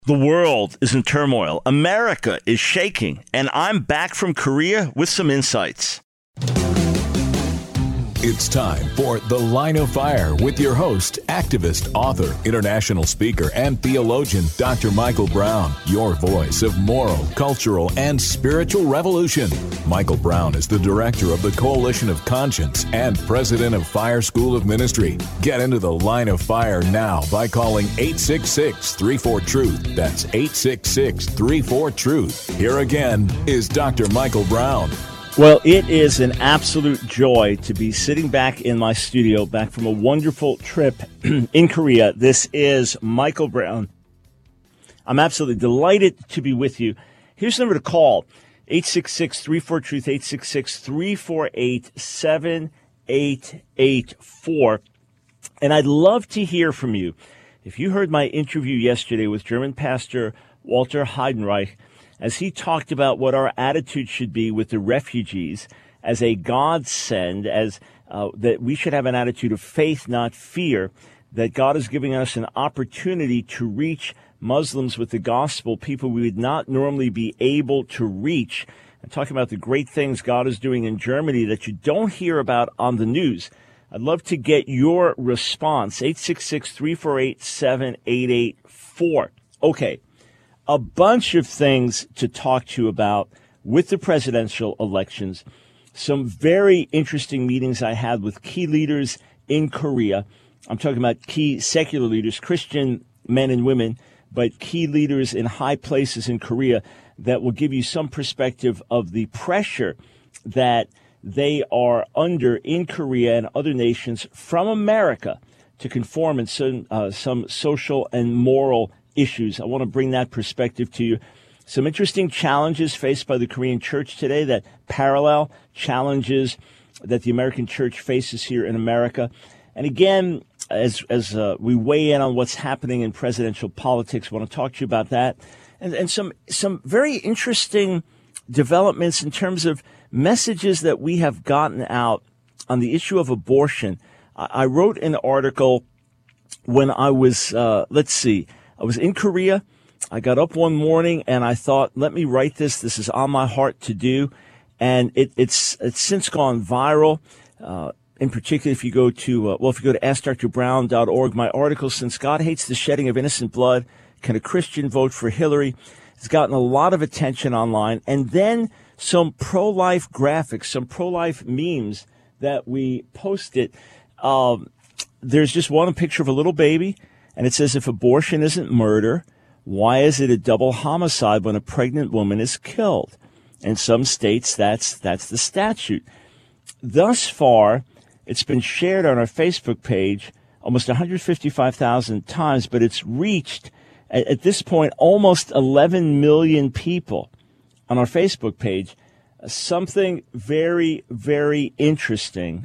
The world is in turmoil. America is shaking. And I'm back from Korea with some insights. It's time for The Line of Fire with your host, activist, author, international speaker, and theologian, Dr. Michael Brown, your voice of moral, cultural, and spiritual revolution. Michael Brown is the director of the Coalition of Conscience and president of Fire School of Ministry. Get into The Line of Fire now by calling 866-34-TRUTH. That's 866-34-TRUTH. Here again is Dr. Michael Brown. Well, it is an absolute joy to be sitting back in my studio, back from a wonderful trip in Korea. This is Michael Brown. I'm absolutely delighted to be with you. Here's the number to call, 866-34-TRUTH, 866-348-7884. And I'd love to hear from you. If you heard my interview yesterday with German pastor Walter Heidenreich, as he talked about what our attitude should be with the refugees as a godsend, as that we should have an attitude of faith, not fear, that God is giving us an opportunity to reach Muslims with the gospel, people we would not normally be able to reach. I'm talking about the great things God is doing in Germany that you don't hear about on the news. I'd love to get your response, 866-348-7884. Okay. A bunch of things to talk to you about with the presidential elections. Some very interesting meetings I had with key leaders in Korea. I'm talking about key secular leaders, Christian men and women, but key leaders in high places in Korea that will give you some perspective of the pressure that they are under in Korea and other nations from America to conform in some social and moral issues. I want to bring that perspective to you. Some interesting challenges faced by the Korean church today that parallel challenges that the American church faces here in America. And again, as we weigh in on what's happening in presidential politics, I want to talk to you about that. And some very interesting developments in terms of messages that we have gotten out on the issue of abortion. I wrote an article when I was, I was in Korea. I got up one morning and I thought, let me write this. This is on my heart to do. And it's since gone viral. In particular, if you go to AskDrBrown.org, my article, Since God Hates the Shedding of Innocent Blood, Can a Christian Vote for Hillary? Has gotten a lot of attention online. And then some pro-life graphics, some pro-life memes that we posted. There's just one picture of a little baby. And it says, if abortion isn't murder, why is it a double homicide when a pregnant woman is killed? In some states, that's the statute. Thus far, it's been shared on our Facebook page almost 155,000 times, but it's reached, at this point, almost 11 million people on our Facebook page. Something very, very interesting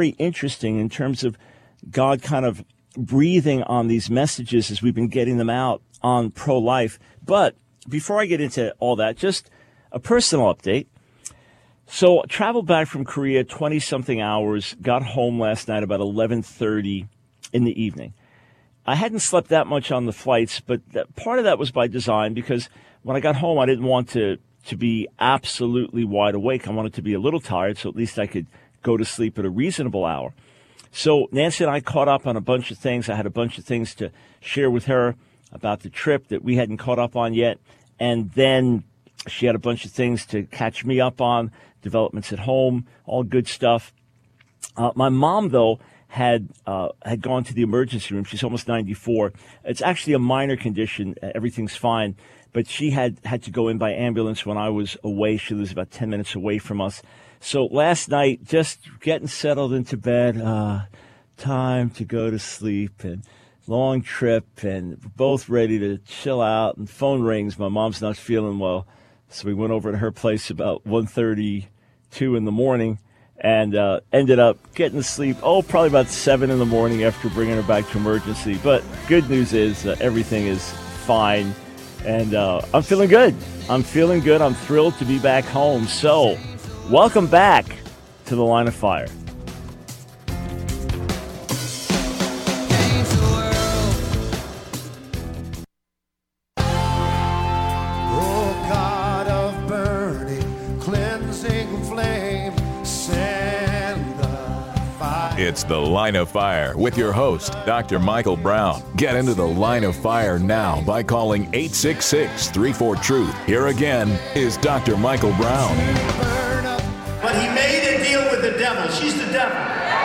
in terms of God kind of breathing on these messages as we've been getting them out on pro-life. But before I get into all that, just a personal update. So I traveled back from Korea 20-something hours, got home last night about 11:30 in the evening. I hadn't slept that much on the flights, but part of that was by design because when I got home, I didn't want to be absolutely wide awake. I wanted to be a little tired, so at least I could go to sleep at a reasonable hour. So Nancy and I caught up on a bunch of things. I had a bunch of things to share with her about the trip that we hadn't caught up on yet. And then she had a bunch of things to catch me up on, developments at home, all good stuff. My mom, though, had gone to the emergency room. She's almost 94. It's actually a minor condition. Everything's fine. But she had to go in by ambulance when I was away. She lives about 10 minutes away from us. So last night, just getting settled into bed, time to go to sleep, and long trip, and both ready to chill out, and phone rings. My mom's not feeling well, so we went over to her place about 1:32 in the morning, and ended up getting to sleep, probably about 7 in the morning after bringing her back to emergency. But good news is everything is fine, and I'm feeling good. I'm thrilled to be back home. So welcome back to The Line of Fire. It's The Line of Fire with your host, Dr. Michael Brown. Get into the Line of Fire now by calling 866-34-TRUTH. Here again is Dr. Michael Brown. But he made a deal with the devil. She's the devil.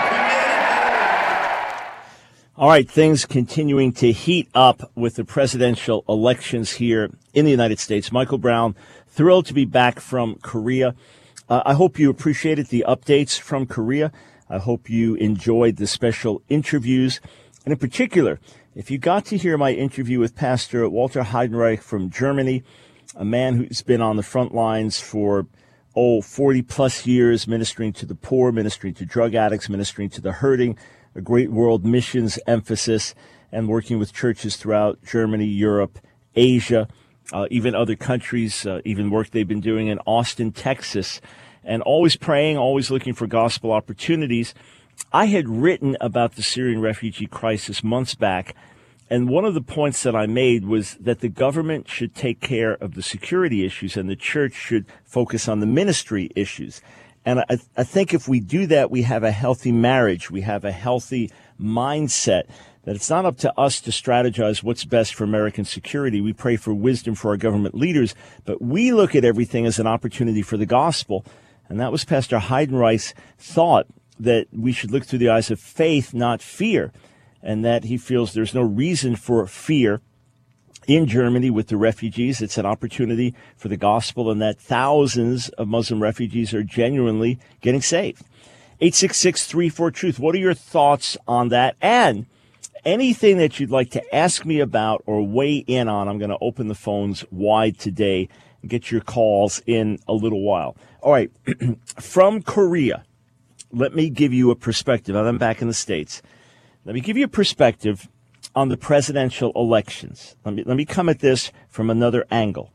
All right, things continuing to heat up with the presidential elections here in the United States. Michael Brown, thrilled to be back from Korea. I hope you appreciated the updates from Korea. I hope you enjoyed the special interviews. And in particular, if you got to hear my interview with Pastor Walter Heidenreich from Germany, a man who's been on the front lines for 40 plus years, ministering to the poor, ministering to drug addicts, ministering to the hurting, a great world missions emphasis, and working with churches throughout Germany, Europe, Asia, even other countries, even work they've been doing in Austin, Texas, and always praying, always looking for gospel opportunities. I had written about the Syrian refugee crisis months back, and one of the points that I made was that the government should take care of the security issues and the church should focus on the ministry issues. And I think if we do that, we have a healthy marriage. We have a healthy mindset that it's not up to us to strategize what's best for American security. We pray for wisdom for our government leaders, but we look at everything as an opportunity for the gospel. And that was Pastor Heidenreich's thought, that we should look through the eyes of faith, not fear, and that he feels there's no reason for fear in Germany with the refugees. It's an opportunity for the gospel, and that thousands of Muslim refugees are genuinely getting saved. 866-34-TRUTH. What are your thoughts on that? And anything that you'd like to ask me about or weigh in on, I'm going to open the phones wide today and get your calls in a little while. All right, from Korea, let me give you a perspective. I'm back in the States. Let me give you a perspective on the presidential elections. Let me come at this from another angle.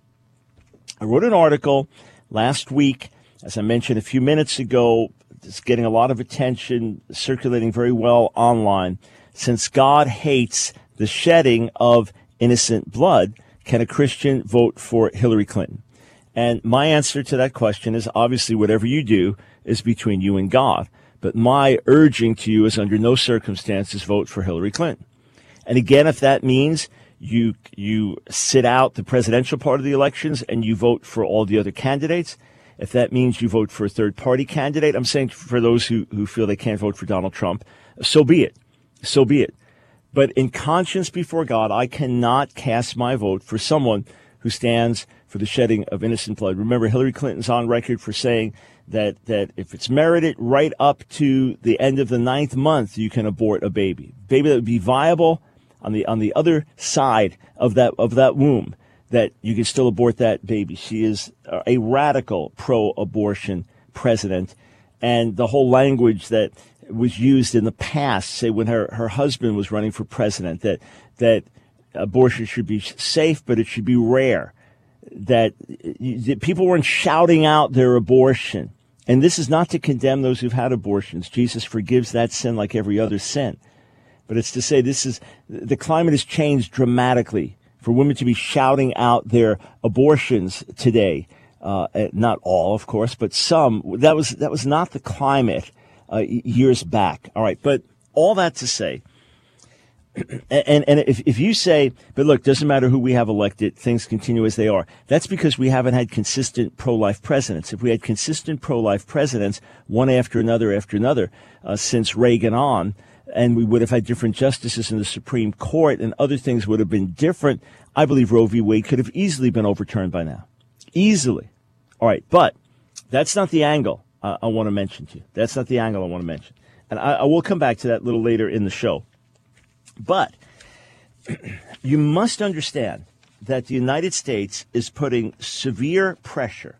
I wrote an article last week, as I mentioned a few minutes ago. It's getting a lot of attention, circulating very well online. Since God hates the shedding of innocent blood, can a Christian vote for Hillary Clinton? And my answer to that question is obviously whatever you do is between you and God. But my urging to you is under no circumstances vote for Hillary Clinton. And again, if that means you sit out the presidential part of the elections and you vote for all the other candidates, if that means you vote for a third-party candidate, I'm saying for those who feel they can't vote for Donald Trump, so be it. So be it. But in conscience before God, I cannot cast my vote for someone who stands for the shedding of innocent blood. Remember, Hillary Clinton's on record for saying that if it's merited right up to the end of the 9th month, you can abort a baby. Baby that would be viable on the other side of that womb, that you can still abort that baby. She is a radical pro-abortion president. And the whole language that was used in the past, say when her husband was running for president, that abortion should be safe, but it should be rare, that people weren't shouting out their abortion. And this is not to condemn those who've had abortions. Jesus forgives that sin like every other sin. But it's to say the climate has changed dramatically for women to be shouting out their abortions today. Not all, of course, but some. That was not the climate years back. All right, but all that to say, and if you say, but look, doesn't matter who we have elected, things continue as they are. That's because we haven't had consistent pro-life presidents. If we had consistent pro-life presidents, one after another, since Reagan on, and we would have had different justices in the Supreme Court and other things would have been different, I believe Roe v. Wade could have easily been overturned by now. Easily. All right, but that's not the angle I want to mention to you. That's not the angle I want to mention. And I will come back to that a little later in the show. But you must understand that the United States is putting severe pressure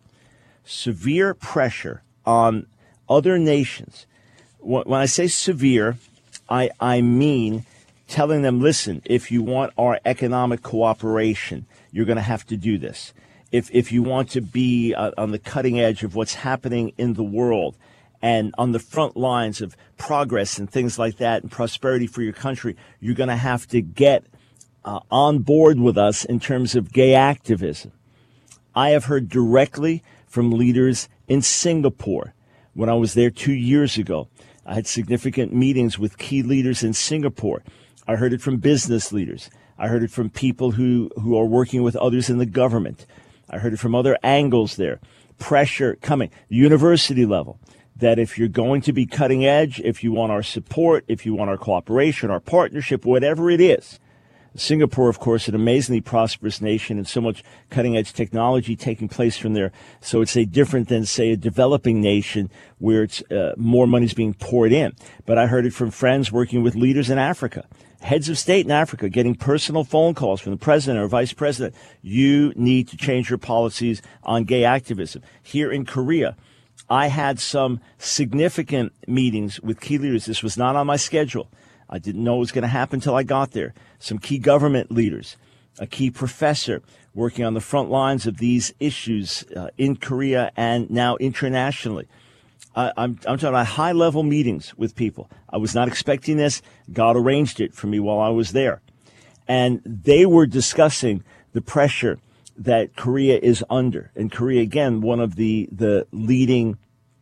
on other nations. When I say severe, I mean telling them, listen, if you want our economic cooperation, you're going to have to do this. If you want to be on the cutting edge of what's happening in the world and on the front lines of progress and things like that and prosperity for your country, you're going to have to get on board with us in terms of gay activism. I have heard directly from leaders in Singapore when I was there 2 years ago. I had significant meetings with key leaders in Singapore. I heard it from business leaders. I heard it from people who are working with others in the government. I heard it from other angles there. Pressure coming, the university level, that if you're going to be cutting edge, if you want our support, if you want our cooperation, our partnership, whatever it is. Singapore, of course, an amazingly prosperous nation and so much cutting-edge technology taking place from there. So it's different than, say, a developing nation where it's more money is being poured in. But I heard it from friends working with leaders in Africa, heads of state in Africa, getting personal phone calls from the president or vice president. You need to change your policies on gay activism. Here in Korea, I had some significant meetings with key leaders. This was not on my schedule. I didn't know it was going to happen until I got there. Some key government leaders, a key professor working on the front lines of these issues in Korea and now internationally. I'm talking about high-level meetings with people. I was not expecting this. God arranged it for me while I was there. And they were discussing the pressure that Korea is under. And Korea, again, one of the leading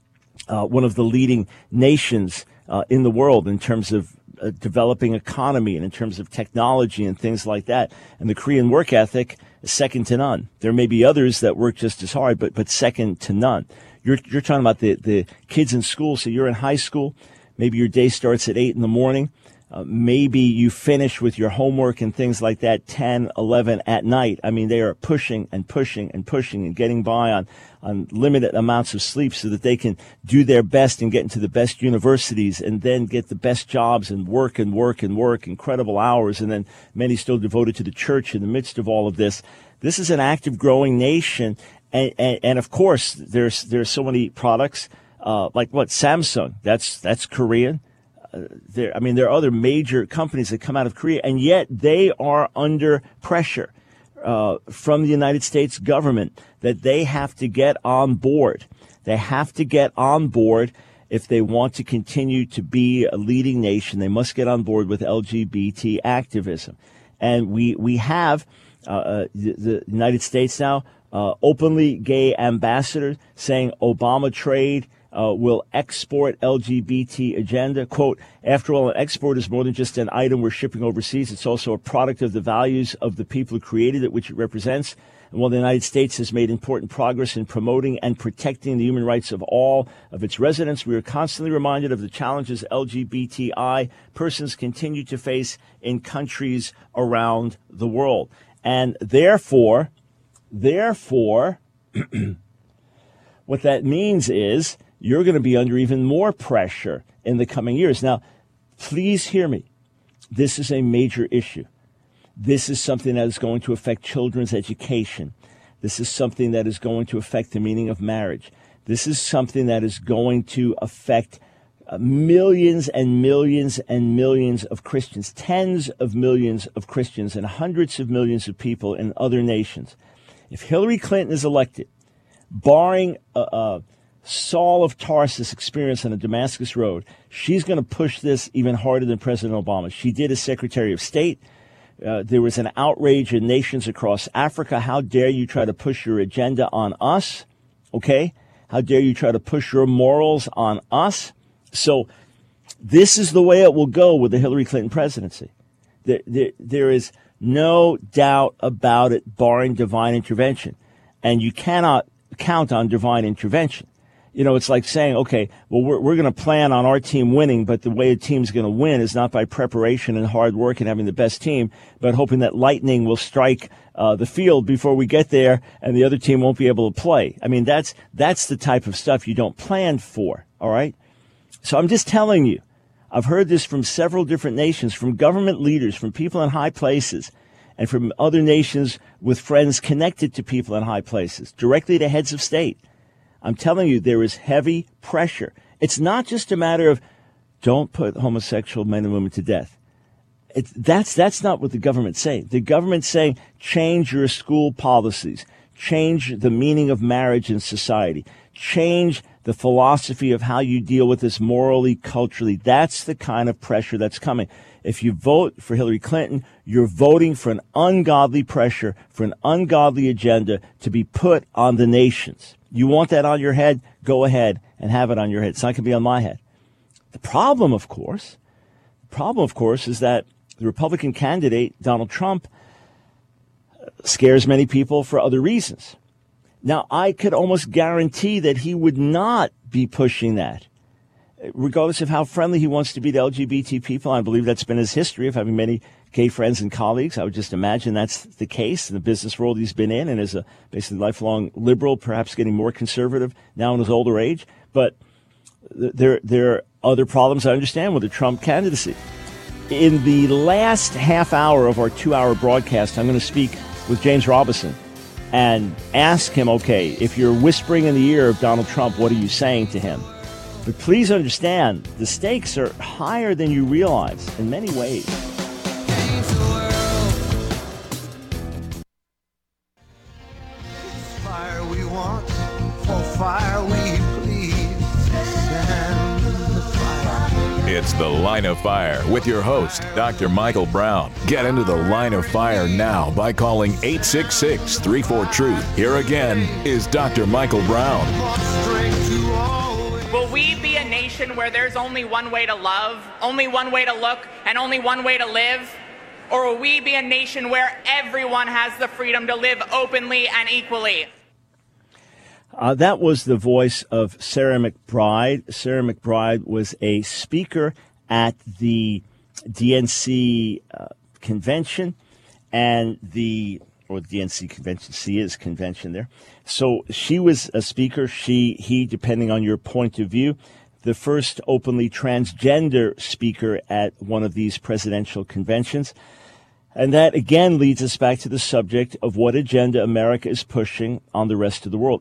nations in the world in terms of developing economy and in terms of technology and things like that. And the Korean work ethic is second to none. There may be others that work just as hard, but second to none. You're talking about the kids in school. So you're in high school. Maybe your day starts at 8 in the morning. Maybe you finish with your homework and things like that 10, 11 at night. I mean, they are pushing and pushing and pushing and getting by on limited amounts of sleep so that they can do their best and get into the best universities and then get the best jobs and work incredible hours. And then many still devoted to the church in the midst of all of this. This is an active, growing nation. And of course, there's so many products, like what? Samsung. That's Korean. There are other major companies that come out of Korea, and yet they are under pressure from the United States government that they have to get on board. They have to get on board if they want to continue to be a leading nation. They must get on board with LGBT activism. And we have the United States now openly gay ambassadors saying Obama trade will export LGBT agenda. Quote, after all, an export is more than just an item we're shipping overseas. It's also a product of the values of the people who created it, which it represents. And while the United States has made important progress in promoting and protecting the human rights of all of its residents, we are constantly reminded of the challenges LGBTI persons continue to face in countries around the world. And therefore, what that means is you're going to be under even more pressure in the coming years. Now, please hear me. This is a major issue. This is something that is going to affect children's education. This is something that is going to affect the meaning of marriage. This is something that is going to affect millions and millions and millions of Christians, tens of millions of Christians, and hundreds of millions of people in other nations. If Hillary Clinton is elected, barring Saul of Tarsus experience on the Damascus Road, she's going to push this even harder than President Obama. She did as Secretary of State. There was an outrage in nations across Africa. How dare you try to push your agenda on us? Okay? How dare you try to push your morals on us? So this is the way it will go with the Hillary Clinton presidency. There is no doubt about it, barring divine intervention. And you cannot count on divine intervention. You know, it's like saying, okay, well, we're going to plan on our team winning, but the way a team's going to win is not by preparation and hard work and having the best team, but hoping that lightning will strike the field before we get there and the other team won't be able to play. I mean, that's the type of stuff you don't plan for, all right? So I'm just telling you, I've heard this from several different nations, from government leaders, from people in high places, and from other nations with friends connected to people in high places, directly to heads of state. I'm telling you, there is heavy pressure. It's not just a matter of don't put homosexual men and women to death. That's not what the government's saying. The government's saying change your school policies, change the meaning of marriage in society, change the philosophy of how you deal with this morally, culturally. That's the kind of pressure that's coming. If you vote for Hillary Clinton, you're voting for an ungodly pressure, for an ungodly agenda to be put on the nations. You want that on your head? Go ahead and have it on your head. It's not going to be on my head. The problem, of course, is that the Republican candidate, Donald Trump, scares many people for other reasons. Now, I could almost guarantee that he would not be pushing that, regardless of how friendly he wants to be to LGBT people. I believe that's been his history of having many gay friends and colleagues. I would just imagine that's the case in the business world he's been in, and as a basically lifelong liberal, perhaps getting more conservative now in his older age. But there are other problems I understand with the Trump candidacy. In the last half hour of our 2-hour broadcast, I'm going to speak with James Robison and ask him, okay, if you're whispering in the ear of Donald Trump, what are you saying to him? But please understand, the stakes are higher than you realize in many ways. Fire we want, for fire we please. Stand in the fire. It's The Line of Fire with your host, Dr. Michael Brown. Get into the Line of Fire now by calling 866-34-TRUTH. Here again is Dr. Michael Brown. Will we be a nation where there's only one way to love, only one way to look, and only one way to live? Or will we be a nation where everyone has the freedom to live openly and equally? That was the voice of Sarah McBride. Sarah McBride was a speaker at the DNC convention and DNC convention. She is convention there. So she was a speaker. He, depending on your point of view, the first openly transgender speaker at one of these presidential conventions. And that, again, leads us back to the subject of what agenda America is pushing on the rest of the world.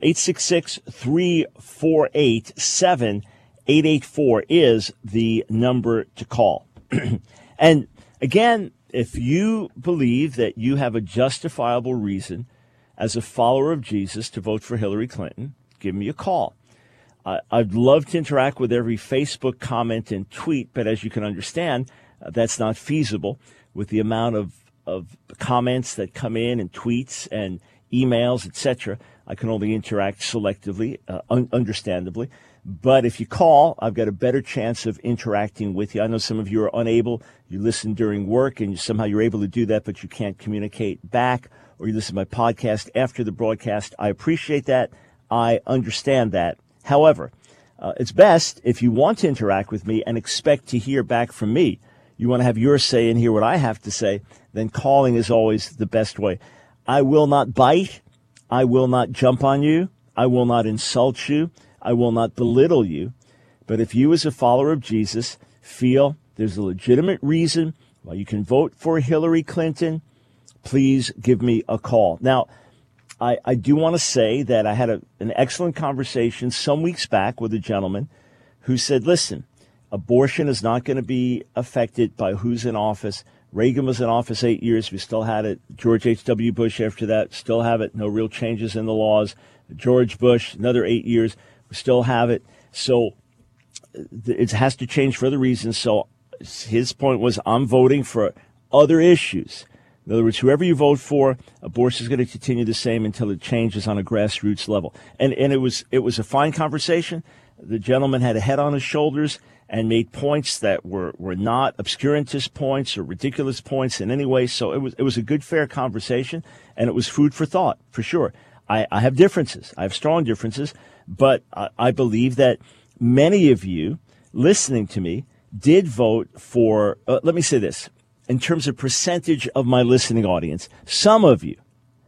866-348-7884 is the number to call. And, again, if you believe that you have a justifiable reason as a follower of Jesus to vote for Hillary Clinton, give me a call. I'd love to interact with every Facebook comment and tweet, but as you can understand, that's not feasible with the amount of comments that come in and tweets and emails, etc. I can only interact selectively, understandably. But if you call, I've got a better chance of interacting with you. I know some of you are unable. You listen during work and somehow you're able to do that, but you can't communicate back, or you listen to my podcast after the broadcast. I appreciate that. I understand that. However, it's best if you want to interact with me and expect to hear back from me. You want to have your say and hear what I have to say, then calling is always the best way. I will not bite. I will not jump on you. I will not insult you. I will not belittle you. But if you as a follower of Jesus feel there's a legitimate reason why you can vote for Hillary Clinton, please give me a call. Now, I do want to say that I had an excellent conversation some weeks back with a gentleman who said, listen, abortion is not going to be affected by who's in office. Reagan was in office 8 years. We still had it. George H.W. Bush after that, still have it. No real changes in the laws. George Bush, another 8 years. We still have it. So it has to change for other reasons. So his point was, I'm voting for other issues. In other words, whoever you vote for, abortion is going to continue the same until it changes on a grassroots level. And it was a fine conversation. The gentleman had a head on his shoulders and made points that were not obscurantist points or ridiculous points in any way. So it was a good, fair conversation, and it was food for thought, for sure. I have differences. I have strong differences, but I believe that many of you listening to me did vote for, let me say this, in terms of percentage of my listening audience, some of you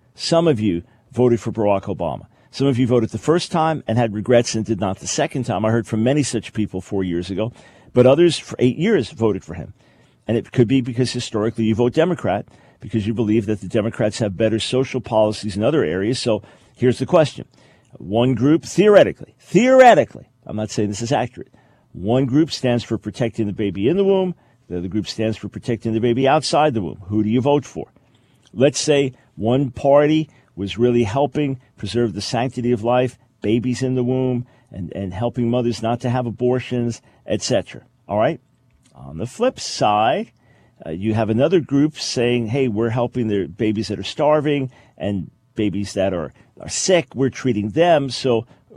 voted for Barack Obama. Some of you voted the first time and had regrets and did not the second time. I heard from many such people 4 years ago, but others for 8 years voted for him. And it could be because historically you vote Democrat because you believe that the Democrats have better social policies in other areas. So here's the question. One group, theoretically, I'm not saying this is accurate. One group stands for protecting the baby in the womb. The other group stands for protecting the baby outside the womb. Who do you vote for? Let's say one party was really helping preserve the sanctity of life, babies in the womb, and helping mothers not to have abortions, etc. All right? On the flip side, you have another group saying, hey, we're helping the babies that are starving and babies that are sick. We're treating them. So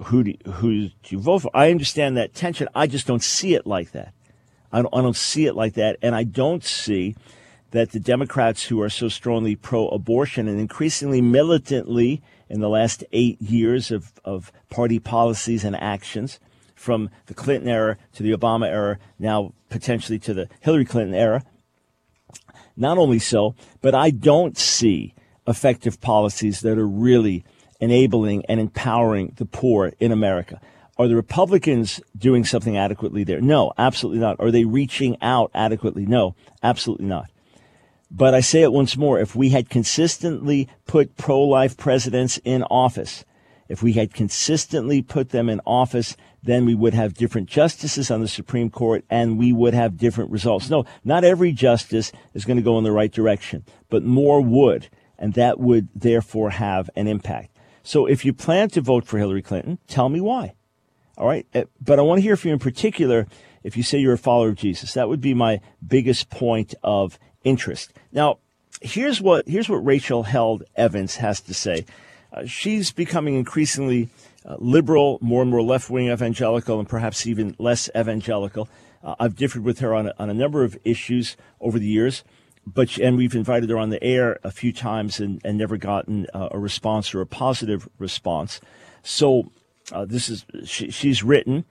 who do you vote for? I understand that tension. I just don't see it like that. I don't see it like that. And I don't see that the Democrats who are so strongly pro-abortion and increasingly militantly in the last 8 years of party policies and actions, from the Clinton era to the Obama era, now potentially to the Hillary Clinton era. Not only so, but I don't see effective policies that are really enabling and empowering the poor in America. Are the Republicans doing something adequately there? No, absolutely not. Are they reaching out adequately? No, absolutely not. But I say it once more, if we had consistently put pro-life presidents in office, if we had consistently put them in office, then we would have different justices on the Supreme Court and we would have different results. No, not every justice is going to go in the right direction, but more would, and that would therefore have an impact. So if you plan to vote for Hillary Clinton, tell me why. All right. But I want to hear from you in particular if you say you're a follower of Jesus. That would be my biggest point of interest. Now, here's what Rachel Held Evans has to say. She's becoming increasingly liberal, more and more left-wing evangelical, and perhaps even less evangelical. I've differed with her on a number of issues over the years, and we've invited her on the air a few times and never gotten a response or a positive response. So she's written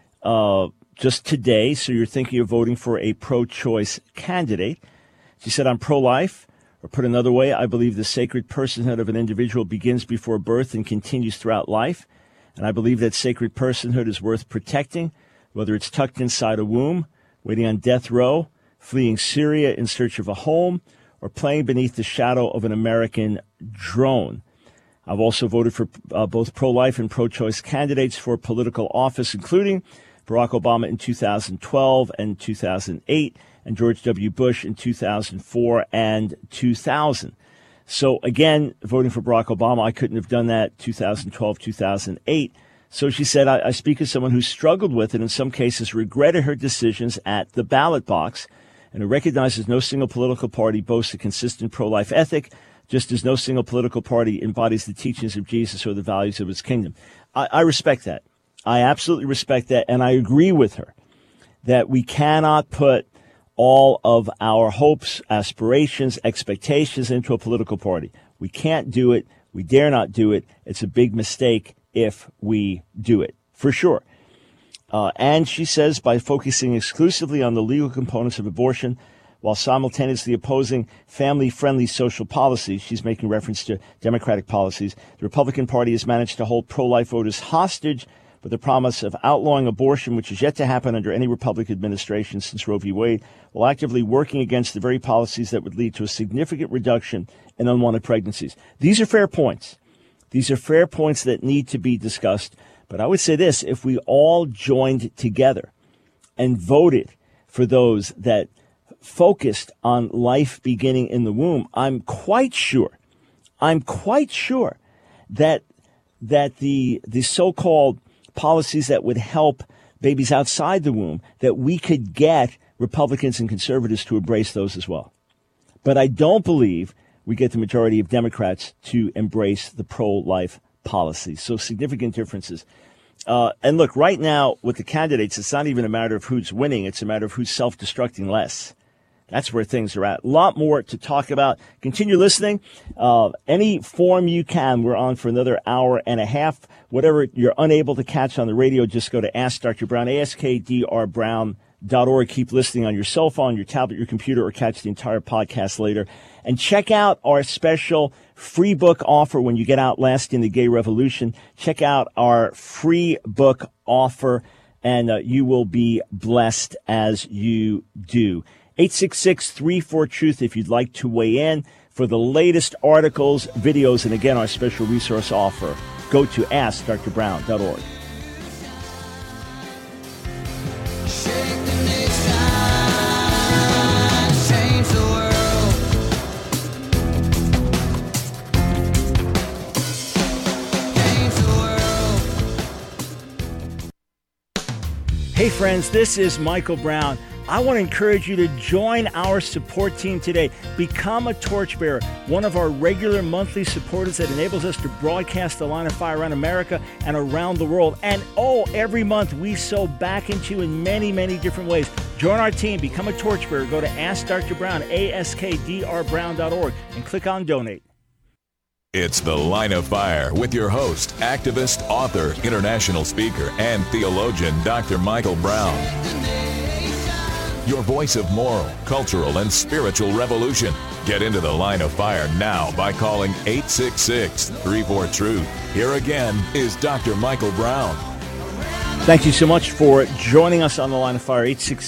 just today, so you're thinking of voting for a pro-choice candidate. She said, I'm pro-life, or put another way, I believe the sacred personhood of an individual begins before birth and continues throughout life. And I believe that sacred personhood is worth protecting, whether it's tucked inside a womb, waiting on death row, fleeing Syria in search of a home, or playing beneath the shadow of an American drone. I've also voted for both pro-life and pro-choice candidates for political office, including Barack Obama in 2012 and 2008, and George W. Bush in 2004 and 2000. So again, voting for Barack Obama, I couldn't have done that 2012, 2008. So she said, I speak as someone who struggled with it, in some cases regretted her decisions at the ballot box, and who recognizes no single political party boasts a consistent pro-life ethic, just as no single political party embodies the teachings of Jesus or the values of his kingdom. I respect that. I absolutely respect that, and I agree with her that we cannot put all of our hopes, aspirations, expectations into a political party. We can't do it. We dare not do it. It's a big mistake if we do it, for sure. And she says, by focusing exclusively on the legal components of abortion, while simultaneously opposing family-friendly social policies, she's making reference to Democratic policies, the Republican Party has managed to hold pro-life voters hostage with the promise of outlawing abortion, which is yet to happen under any Republican administration since Roe v. Wade, while actively working against the very policies that would lead to a significant reduction in unwanted pregnancies. These are fair points. These are fair points that need to be discussed. But I would say this, if we all joined together and voted for those that focused on life beginning in the womb, I'm quite sure that the so-called policies that would help babies outside the womb, that we could get Republicans and conservatives to embrace those as well. But I don't believe we get the majority of Democrats to embrace the pro-life policies. So significant differences. And look, right now with the candidates, it's not even a matter of who's winning. It's a matter of who's self-destructing less. That's where things are at. A lot more to talk about. Continue listening. Any form you can. We're on for another hour and a half. Whatever you're unable to catch on the radio, just go to Ask Dr. Brown, askdrbrown.org. Keep listening on your cell phone, your tablet, your computer, or catch the entire podcast later. And check out our special free book offer when you get Outlasting the Gay Revolution. Check out our free book offer, and you will be blessed as you do. 866-34-TRUTH if you'd like to weigh in for the latest articles, videos, and again, our special resource offer. Go to AskDrBrown.org. Hey friends, this is Michael Brown. I want to encourage you to join our support team today. Become a torchbearer, one of our regular monthly supporters that enables us to broadcast the Line of Fire around America and around the world. And every month we sow back into you in many, many different ways. Join our team, become a torchbearer. Go to Ask Dr. Brown, askdrbrown.org, and click on Donate. It's The Line of Fire with your host, activist, author, international speaker, and theologian, Dr. Michael Brown. Your voice of moral, cultural, and spiritual revolution. Get into The Line of Fire now by calling 866-34-TRUTH. Here again is Dr. Michael Brown. Thank you so much for joining us on The Line of Fire,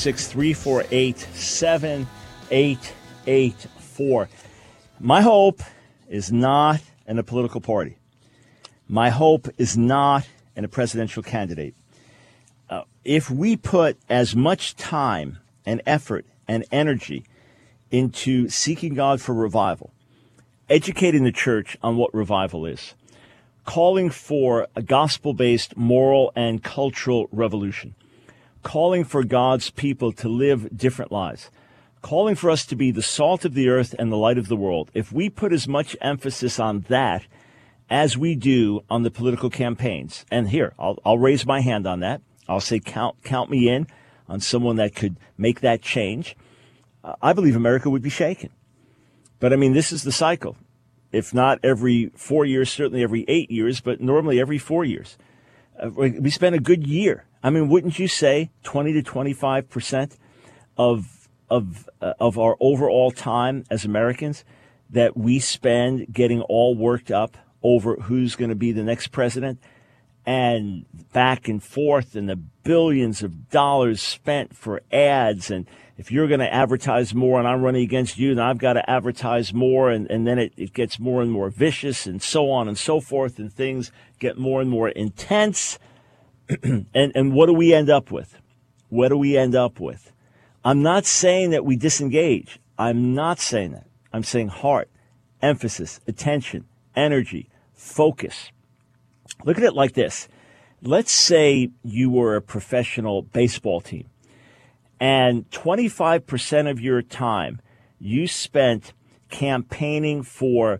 866-348-7884. My hope is not in a political party. My hope is not in a presidential candidate. If we put as much time and effort and energy into seeking God for revival, educating the church on what revival is, calling for a gospel-based moral and cultural revolution, calling for God's people to live different lives, calling for us to be the salt of the earth and the light of the world, if we put as much emphasis on that as we do on the political campaigns, and here, I'll raise my hand on that. I'll say count me in on someone that could make that change, I believe America would be shaken. But I mean, this is the cycle. If not every 4 years, certainly every 8 years, but normally every 4 years. We spend a good year. I mean, wouldn't you say 20 to 25% of our overall time as Americans that we spend getting all worked up over who's going to be the next president? And back and forth, and the billions of dollars spent for ads. And if you're going to advertise more and I'm running against you, then I've got to advertise more. And then it gets more and more vicious, and so on and so forth. And things get more and more intense. And what do we end up with? What do we end up with? I'm not saying that we disengage. I'm not saying that. I'm saying heart, emphasis, attention, energy, focus. Look at it like this. Let's say you were a professional baseball team, and 25% of your time you spent campaigning for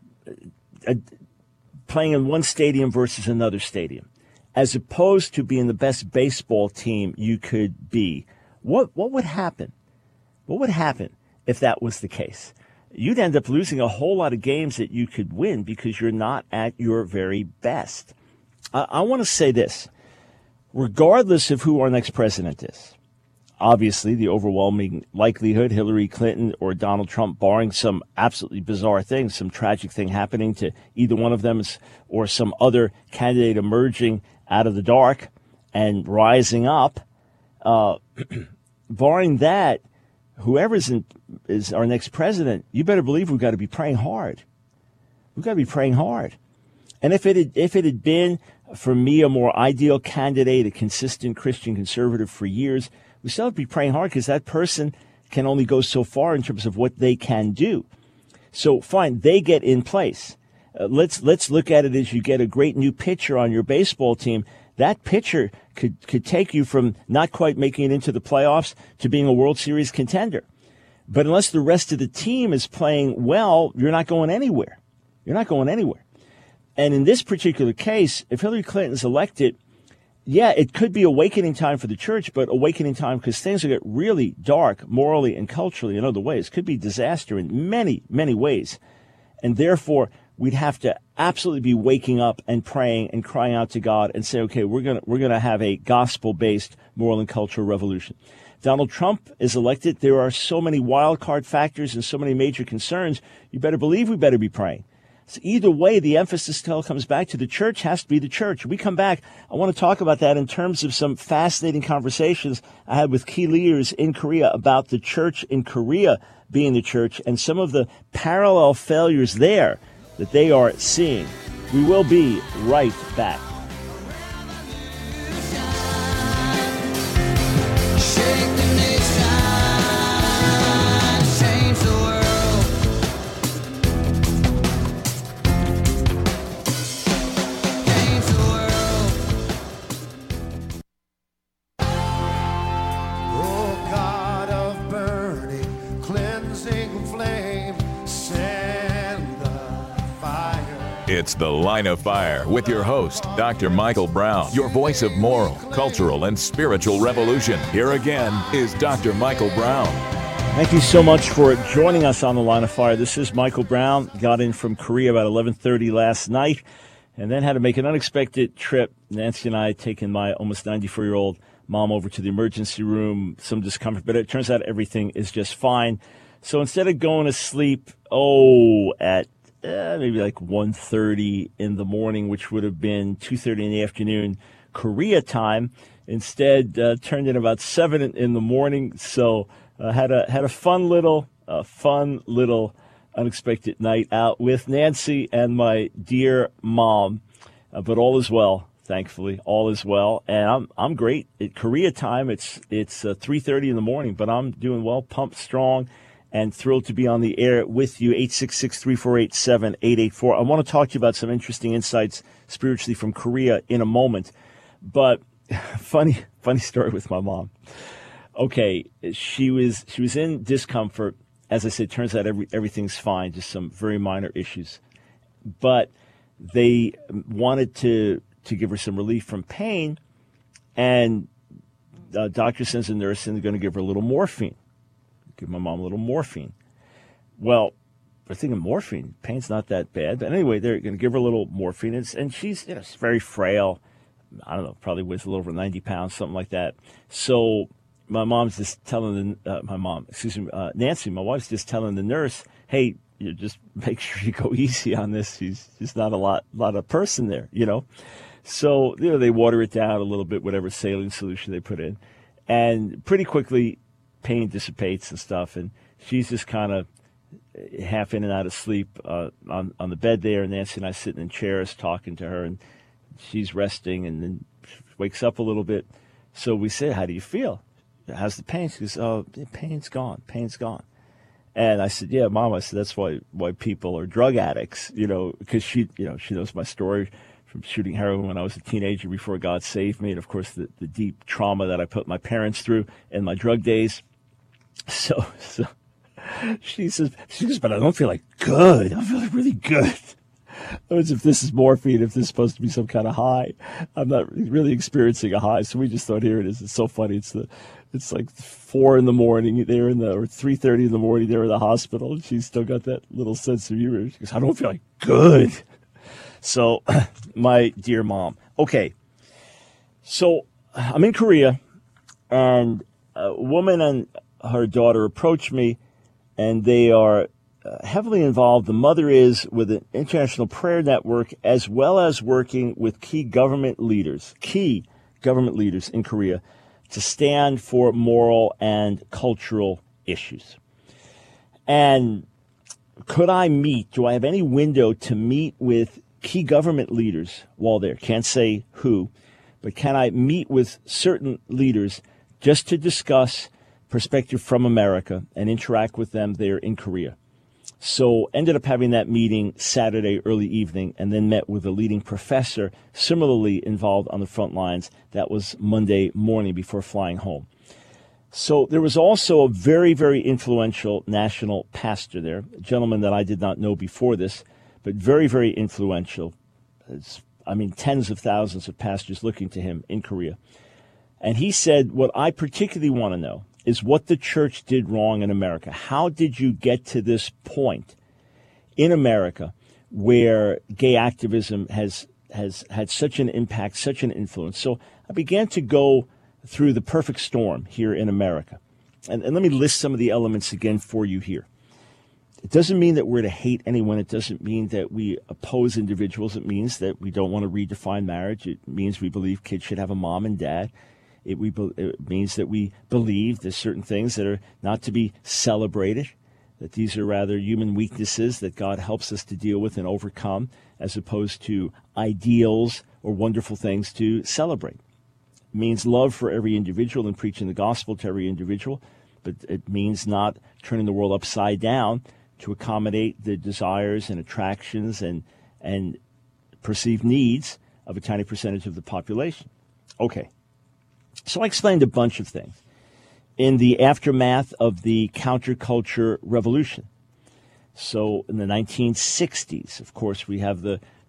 playing in one stadium versus another stadium, as opposed to being the best baseball team you could be. What would happen? What would happen if that was the case? You'd end up losing a whole lot of games that you could win because you're not at your very best. I want to say this. Regardless of who our next president is, obviously the overwhelming likelihood Hillary Clinton or Donald Trump, barring some absolutely bizarre thing, some tragic thing happening to either one of them or some other candidate emerging out of the dark and rising up, barring that, whoever is our next president, you better believe we've got to be praying hard. We've got to be praying hard. And if it had been, for me, a more ideal candidate, a consistent Christian conservative for years, we still have to be praying hard because that person can only go so far in terms of what they can do. So fine, they get in place. Let's look at it as you get a great new pitcher on your baseball team. That pitcher could take you from not quite making it into the playoffs to being a World Series contender. But unless the rest of the team is playing well, you're not going anywhere. You're not going anywhere. And in this particular case, if Hillary Clinton's elected, yeah, it could be awakening time for the church, but awakening time because things will get really dark morally and culturally in other ways. It could be disaster in many, many ways. And therefore, we'd have to absolutely be waking up and praying and crying out to God and say, okay, we're going to have a gospel-based moral and cultural revolution. Donald Trump is elected. There are so many wild card factors and so many major concerns. You better believe we better be praying. So either way, the emphasis still comes back to the church has to be the church. When we come back, I want to talk about that in terms of some fascinating conversations I had with key leaders in Korea about the church in Korea being the church and some of the parallel failures there that they are seeing. We will be right back. Oh God, It's The Line of Fire with your host, Dr. Michael Brown, your voice of moral, cultural, and spiritual revolution. Here again is Dr. Michael Brown. Thank you so much for joining us on The Line of Fire. This is Michael Brown. Got in from Korea about 11:30 last night and then had to make an unexpected trip. Nancy and I had taken my almost 94-year-old mom over to the emergency room, some discomfort, but it turns out everything is just fine. So instead of going to sleep, at maybe like 1:30 in the morning, which would have been 2:30 in the afternoon Korea time, instead turned in about 7 in the morning. So had a fun little unexpected night out with Nancy and my dear mom. But all is well, thankfully, all is well, and I'm great. At Korea time, it's 3:30 in the morning, but I'm doing well, pumped, strong, and thrilled to be on the air with you. 866-348-7884. I want to talk to you about some interesting insights spiritually from Korea in a moment. But funny story with my mom. Okay, she was in discomfort. As I said, turns out everything's fine, just some very minor issues. But they wanted to give her some relief from pain, and the doctor sends a nurse and they're going to give her a little morphine. Give my mom a little morphine. Well, they're thinking morphine, pain's not that bad. But anyway, they're going to give her a little morphine, and she's very frail. I don't know, probably weighs a little over 90 pounds, something like that. So my mom's just telling Nancy, my wife's just telling the nurse, hey, you just make sure you go easy on this. She's just not a lot of person there, So, they water it down a little bit, whatever saline solution they put in. And pretty quickly, pain dissipates and stuff, and she's just kind of half in and out of sleep on the bed there. And Nancy and I sitting in chairs talking to her, and she's resting, and then wakes up a little bit. So we say, how do you feel? How's the pain? She goes, oh, the pain's gone. And I said, yeah, Mom, that's why people are drug addicts, because she knows my story from shooting heroin when I was a teenager before God saved me. And of course, the deep trauma that I put my parents through in my drug days. So she says, but I don't feel like good. I feel like really good. As if this is morphine, if this is supposed to be some kind of high. I'm not really experiencing a high. So we just thought, here it is. It's so funny. It's like 4 in the morning. Or 3:30 in the morning. They're in the hospital. And she's still got that little sense of humor. She goes, I don't feel like good. So, my dear mom. Okay. So I'm in Korea, and a woman and her daughter approach me, and they are heavily involved. The mother is with an international prayer network, as well as working with key government leaders in Korea to stand for moral and cultural issues. And do I have any window to meet with key government leaders while there? Can't say who, but can I meet with certain leaders just to discuss perspective from America and interact with them there in Korea? So ended up having that meeting Saturday early evening, and then met with a leading professor similarly involved on the front lines. That was Monday morning before flying home. So there was also a very, very influential national pastor there, a gentleman that I did not know before this, but very, very influential. Tens of thousands of pastors looking to him in Korea. And he said, what I particularly want to know is what the church did wrong in America. How did you get to this point in America where gay activism has had such an impact, such an influence? So I began to go through the perfect storm here in America. And let me list some of the elements again for you here. It doesn't mean that we're to hate anyone. It doesn't mean that we oppose individuals. It means that we don't want to redefine marriage. It means we believe kids should have a mom and dad. It means that we believe there's certain things that are not to be celebrated, that these are rather human weaknesses that God helps us to deal with and overcome, as opposed to ideals or wonderful things to celebrate. It means love for every individual and preaching the gospel to every individual, but it means not turning the world upside down to accommodate the desires and attractions and perceived needs of a tiny percentage of the population. Okay. So I explained a bunch of things in the aftermath of the counterculture revolution. So in the 1960s, of course, we have the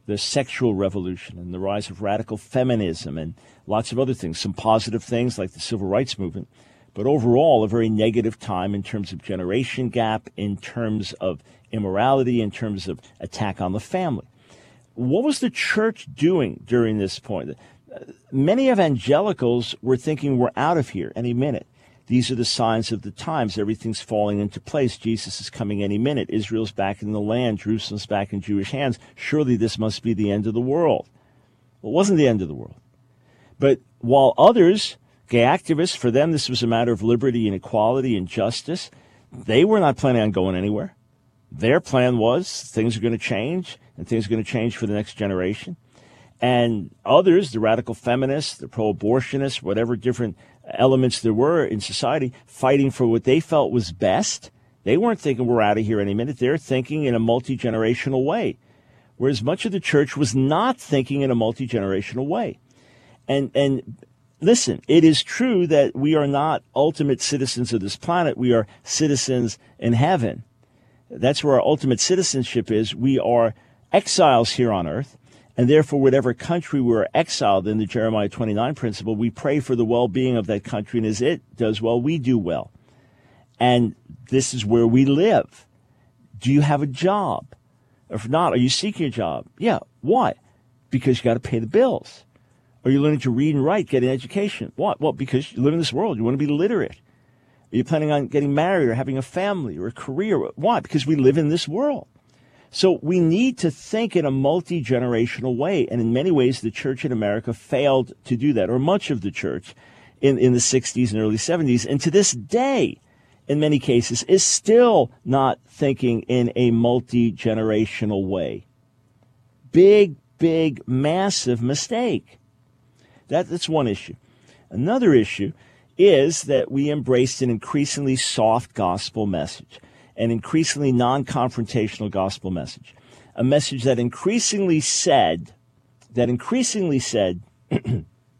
the sexual revolution and the rise of radical feminism and lots of other things, some positive things like the civil rights movement, but overall a very negative time in terms of generation gap, in terms of immorality, in terms of attack on the family. What was the church doing during this point? Many evangelicals were thinking we're out of here any minute. These are the signs of the times. Everything's falling into place. Jesus is coming any minute. Israel's back in the land. Jerusalem's back in Jewish hands. Surely this must be the end of the world. Well, it wasn't the end of the world. But while others, gay activists, for them this was a matter of liberty and equality and justice, they were not planning on going anywhere. Their plan was things are going to change, and things are going to change for the next generation. And others, the radical feminists, the pro-abortionists, whatever different elements there were in society, fighting for what they felt was best. They weren't thinking we're out of here any minute. They're thinking in a multi-generational way, whereas much of the church was not thinking in a multi-generational way. And listen, it is true that we are not ultimate citizens of this planet. We are citizens in heaven. That's where our ultimate citizenship is. We are exiles here on earth. And therefore, whatever country we're exiled in, the Jeremiah 29 principle, we pray for the well-being of that country, and as it does well, we do well. And this is where we live. Do you have a job? If not, are you seeking a job? Yeah. Why? Because you got to pay the bills. Are you learning to read and write, get an education? Why? Well, because you live in this world. You want to be literate. Are you planning on getting married or having a family or a career? Why? Because we live in this world. So we need to think in a multi-generational way. And in many ways, the church in America failed to do that, or much of the church in the 60s and early 70s. And to this day, in many cases, is still not thinking in a multi-generational way. Big, massive mistake. That's one issue. Another issue is that we embraced an increasingly soft gospel message. An increasingly non-confrontational gospel message, a message that increasingly said, the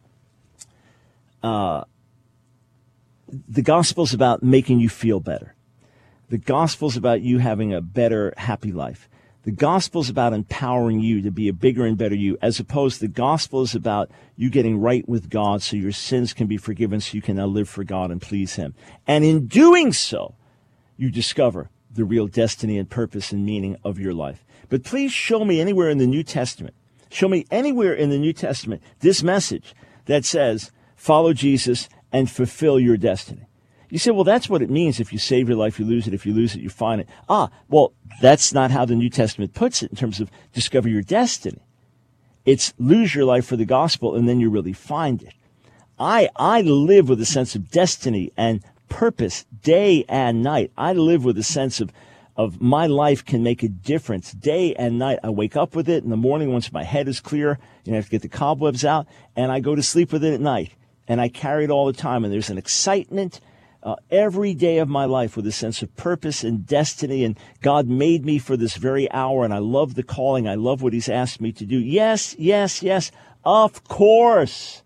gospel's about making you feel better. The gospel's about you having a better, happy life. The gospel's about empowering you to be a bigger and better you, as opposed to the gospel is about you getting right with God so your sins can be forgiven so you can now live for God and please Him. And in doing so, you discover the real destiny and purpose and meaning of your life. But please show me anywhere in the New Testament, this message that says, follow Jesus and fulfill your destiny. You say, well, that's what it means. If you save your life, you lose it. If you lose it, you find it. Well, that's not how the New Testament puts it in terms of discover your destiny. It's lose your life for the gospel, and then you really find it. I live with a sense of destiny and purpose day and night. I live with a sense of my life can make a difference day and night. I wake up with it in the morning once my head is clear. I have to get the cobwebs out, and I go to sleep with it at night. And I carry it all the time, and there's an excitement every day of my life with a sense of purpose and destiny, and God made me for this very hour, and I love the calling. I love what He's asked me to do. Yes, of course.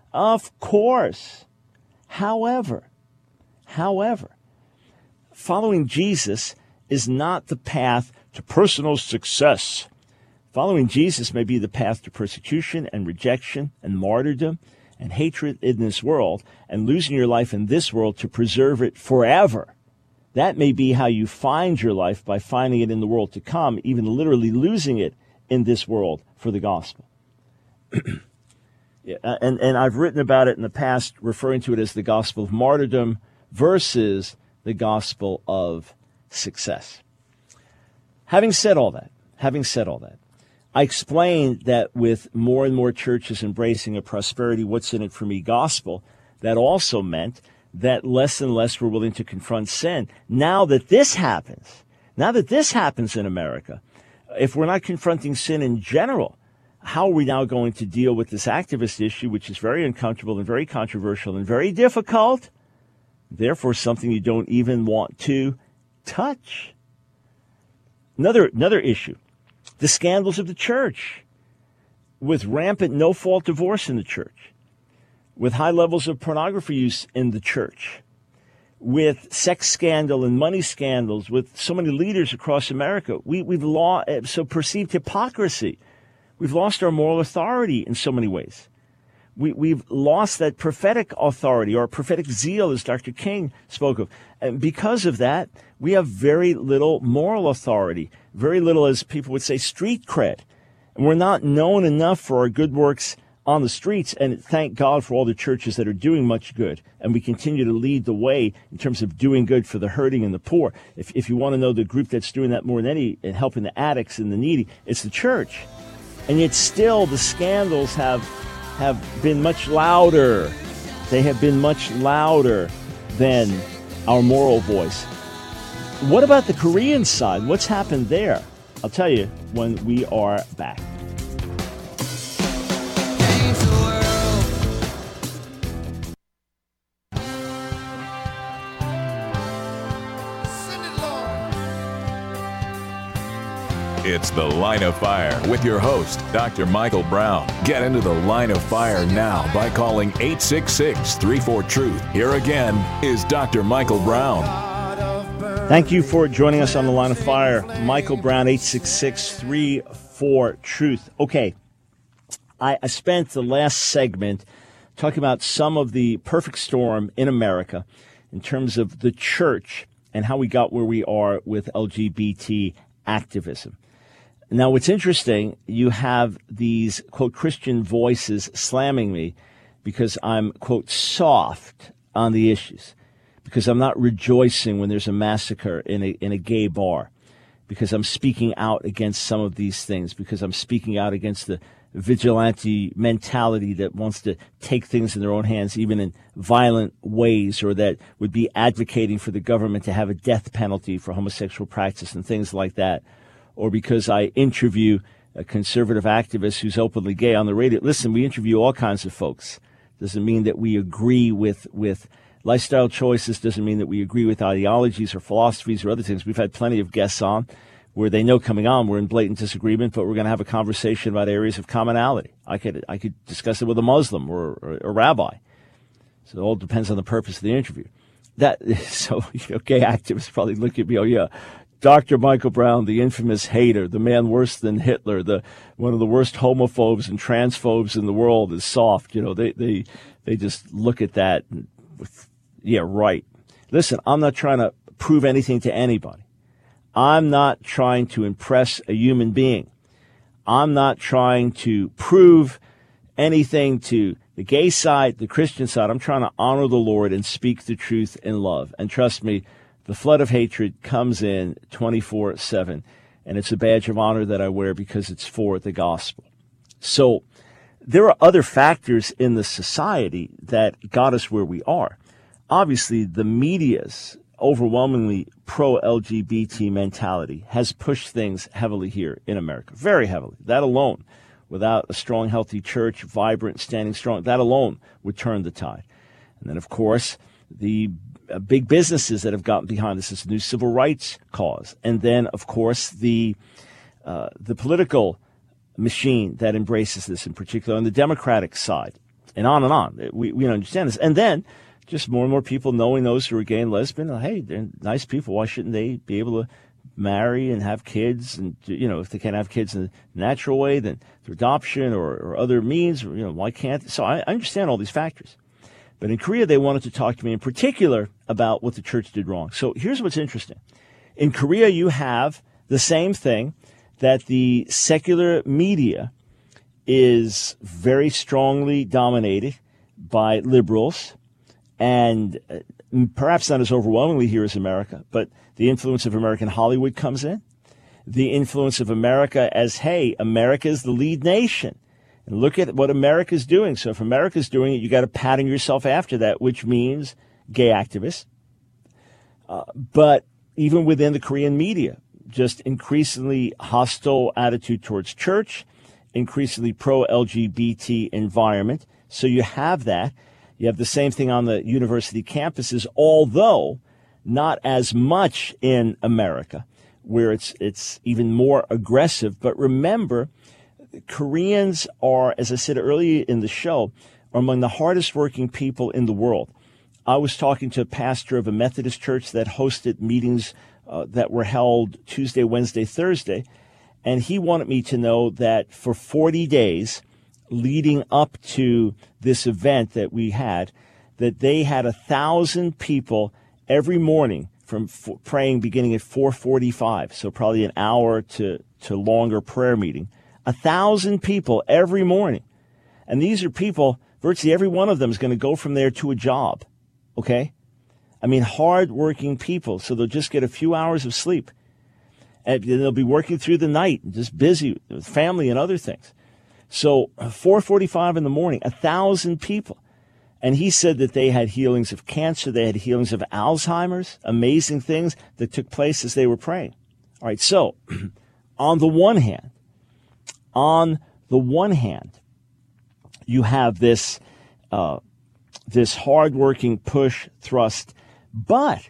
However, following Jesus is not the path to personal success. Following Jesus may be the path to persecution and rejection and martyrdom and hatred in this world, and losing your life in this world to preserve it forever. That may be how you find your life, by finding it in the world to come, even literally losing it in this world for the gospel. And I've written about it in the past, referring to it as the gospel of martyrdom versus the gospel of success. Having said all that, I explained that with more and more churches embracing a prosperity, what's in it for me gospel, that also meant that less and less were willing to confront sin. Now that this happens in America, if we're not confronting sin in general, how are we now going to deal with this activist issue, which is very uncomfortable and very controversial and very difficult, therefore something you don't even want to touch? Another issue. The scandals of the church, with rampant no-fault divorce in the church, with high levels of pornography use in the church, with sex scandal and money scandals, with so many leaders across America. We've so perceived hypocrisy We've lost our moral authority in so many ways. We've lost that prophetic authority or prophetic zeal, as Dr. King spoke of. And because of that, we have very little moral authority, very little, as people would say, street cred. And we're not known enough for our good works on the streets. And thank God for all the churches that are doing much good. And we continue to lead the way in terms of doing good for the hurting and the poor. If you want to know the group that's doing that more than any, and helping the addicts and the needy, it's the church. And yet still the scandals have been much louder. They have been much louder than our moral voice. What about the Korean side? What's happened there? I'll tell you when we are back. It's The Line of Fire with your host, Dr. Michael Brown. Get into the Line of Fire now by calling 866-34-TRUTH. Here again is Dr. Michael Brown. Thank you for joining us on The Line of Fire. Michael Brown, 866-34-TRUTH. Okay, I spent the last segment talking about some of the perfect storm in America in terms of the church and how we got where we are with LGBT activism. Now, what's interesting, you have these, quote, Christian voices slamming me because I'm, quote, soft on the issues, because I'm not rejoicing when there's a massacre in a gay bar, because I'm speaking out against some of these things, because I'm speaking out against the vigilante mentality that wants to take things in their own hands, even in violent ways, or that would be advocating for the government to have a death penalty for homosexual practice and things like that. Or because I interview a conservative activist who's openly gay on the radio. Listen, we interview all kinds of folks. Doesn't mean that we agree with lifestyle choices, doesn't mean that we agree with ideologies or philosophies or other things. We've had plenty of guests on where they know coming on we're in blatant disagreement, but we're going to have a conversation about areas of commonality. I could discuss it with a Muslim or a rabbi. So it all depends on the purpose of the interview. So gay activists probably look at me, oh yeah, Dr. Michael Brown, the infamous hater, the man worse than Hitler, one of the worst homophobes and transphobes in the world, is soft. They just look at that and, yeah, right. Listen, I'm not trying to prove anything to anybody. I'm not trying to impress a human being. I'm not trying to prove anything to the gay side, the Christian side. I'm trying to honor the Lord and speak the truth in love. And trust me, the flood of hatred comes in 24/7, and it's a badge of honor that I wear because it's for the gospel. So there are other factors in the society that got us where we are. Obviously, the media's overwhelmingly pro-LGBT mentality has pushed things heavily here in America, very heavily. That alone, without a strong, healthy church, vibrant, standing strong, that alone would turn the tide. And then, of course, the big businesses that have gotten behind this new civil rights cause. And then, of course, the political machine that embraces this, in particular on the Democratic side, and on and on. We understand this. And then just more and more people knowing those who are gay and lesbian, hey, they're nice people. Why shouldn't they be able to marry and have kids? And, if they can't have kids in a natural way, then through adoption or other means, why can't? So I understand all these factors. But in Korea, they wanted to talk to me in particular about what the church did wrong. So here's what's interesting. In Korea, you have the same thing, that the secular media is very strongly dominated by liberals, and perhaps not as overwhelmingly here as America, but the influence of American Hollywood comes in. The influence of America as, hey, America is the lead nation. And look at what America's doing. So if America's doing it, you got to pattern yourself after that, which means gay activists. But even within the Korean media, just increasingly hostile attitude towards church, increasingly pro-LGBT environment. So you have that. You have the same thing on the university campuses, although not as much in America, where it's even more aggressive. But remember, Koreans are, as I said earlier in the show, are among the hardest working people in the world. I was talking to a pastor of a Methodist church that hosted meetings that were held Tuesday, Wednesday, Thursday, And he wanted me to know that for 40 days leading up to this event that we had, that they had 1,000 people every morning from praying beginning at 4:45, so probably an hour to longer prayer meeting. 1,000 people every morning. And these are people, virtually every one of them is going to go from there to a job, okay? I mean, hard-working people, so they'll just get a few hours of sleep. And they'll be working through the night, just busy with family and other things. So 4:45 in the morning, 1,000 people. And he said that they had healings of cancer, they had healings of Alzheimer's, amazing things that took place as they were praying. All right, so on the one hand, you have this hardworking push thrust, but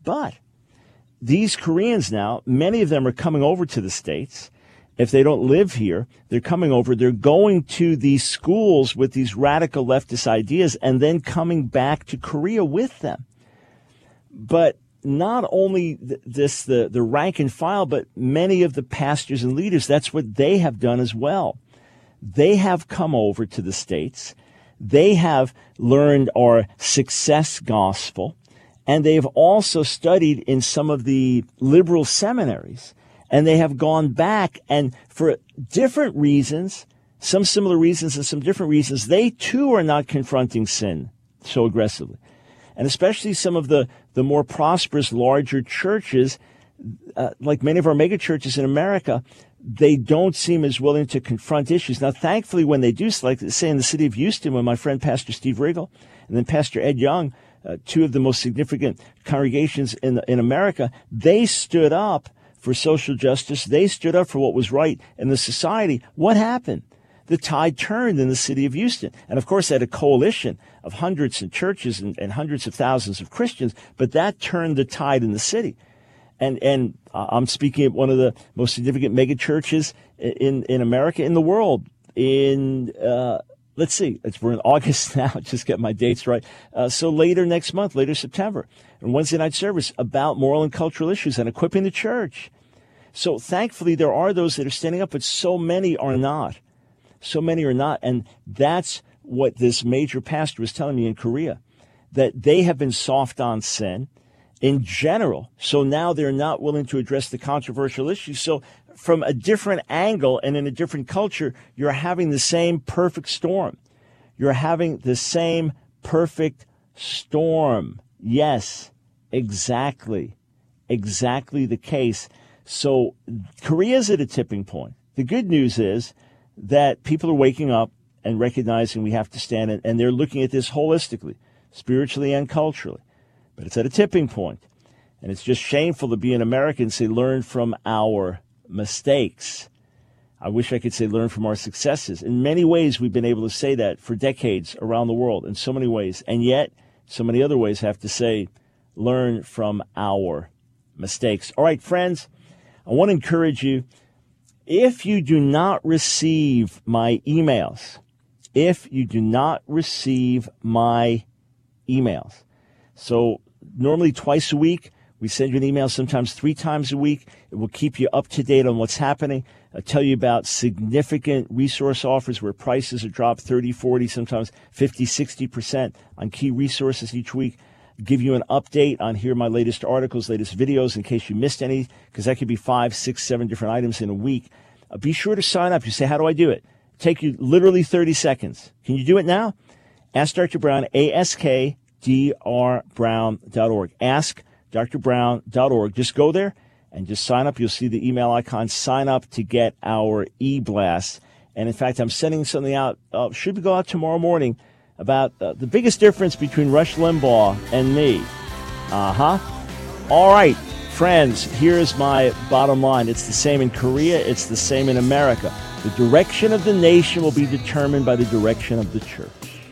these Koreans now, many of them are coming over to the States. If they don't live here, they're coming over. They're going to these schools with these radical leftist ideas and then coming back to Korea with them. But not only the rank and file, but many of the pastors and leaders, that's what they have done as well. They have come over to the States. They have learned our success gospel, and they have also studied in some of the liberal seminaries. And they have gone back, and for different reasons, some similar reasons and some different reasons, they too are not confronting sin so aggressively. And especially some of the more prosperous, larger churches, like many of our mega churches in America, they don't seem as willing to confront issues. Now, thankfully, when they do, like say in the city of Houston, when my friend Pastor Steve Riggle and then Pastor Ed Young, two of the most significant congregations in America, they stood up for social justice. They stood up for what was right in the society. What happened? The tide turned in the city of Houston. And of course, they had a coalition of hundreds of churches and hundreds of thousands of Christians, but that turned the tide in the city. And I'm speaking at one of the most significant mega churches in America, in the world. Let's see, we're in August now, just get my dates right. So later next month, later September, and Wednesday night service about moral and cultural issues and equipping the church. So thankfully, there are those that are standing up, but so many are not. So many are not. And that's what this major pastor was telling me in Korea, that they have been soft on sin in general. So now they're not willing to address the controversial issues. So from a different angle and in a different culture, you're having the same perfect storm. You're having the same perfect storm. Yes, exactly the case. So Korea's at a tipping point. The good news is that people are waking up and recognizing we have to stand, and they're looking at this holistically, spiritually and culturally. But it's at a tipping point. And it's just shameful to be an American and say, learn from our mistakes. I wish I could say learn from our successes. In many ways, we've been able to say that for decades around the world, in so many ways. And yet, so many other ways have to say, learn from our mistakes. All right, friends, I want to encourage you, if you do not receive my emails, so normally twice a week, we send you an email, sometimes 3 times a week. It will keep you up to date on what's happening. I'll tell you about significant resource offers where prices are dropped 30, 40, sometimes 50, 60% on key resources each week. Give you an update on here my latest articles, latest videos in case you missed any, because that could be 5, 6, 7 different items in a week. Be sure to sign up. You say, how do I do it? Take you literally 30 seconds. Can you do it now? Ask Dr. Brown, askdrbrown.org. AskDrBrown.org. Just go there and just sign up. You'll see the email icon. Sign up to get our e-blast. And in fact, I'm sending something out, should go out tomorrow morning, about the biggest difference between Rush Limbaugh and me. All right, friends, here's my bottom line. It's the same in Korea. It's the same in America. The direction of the nation will be determined by the direction of the church.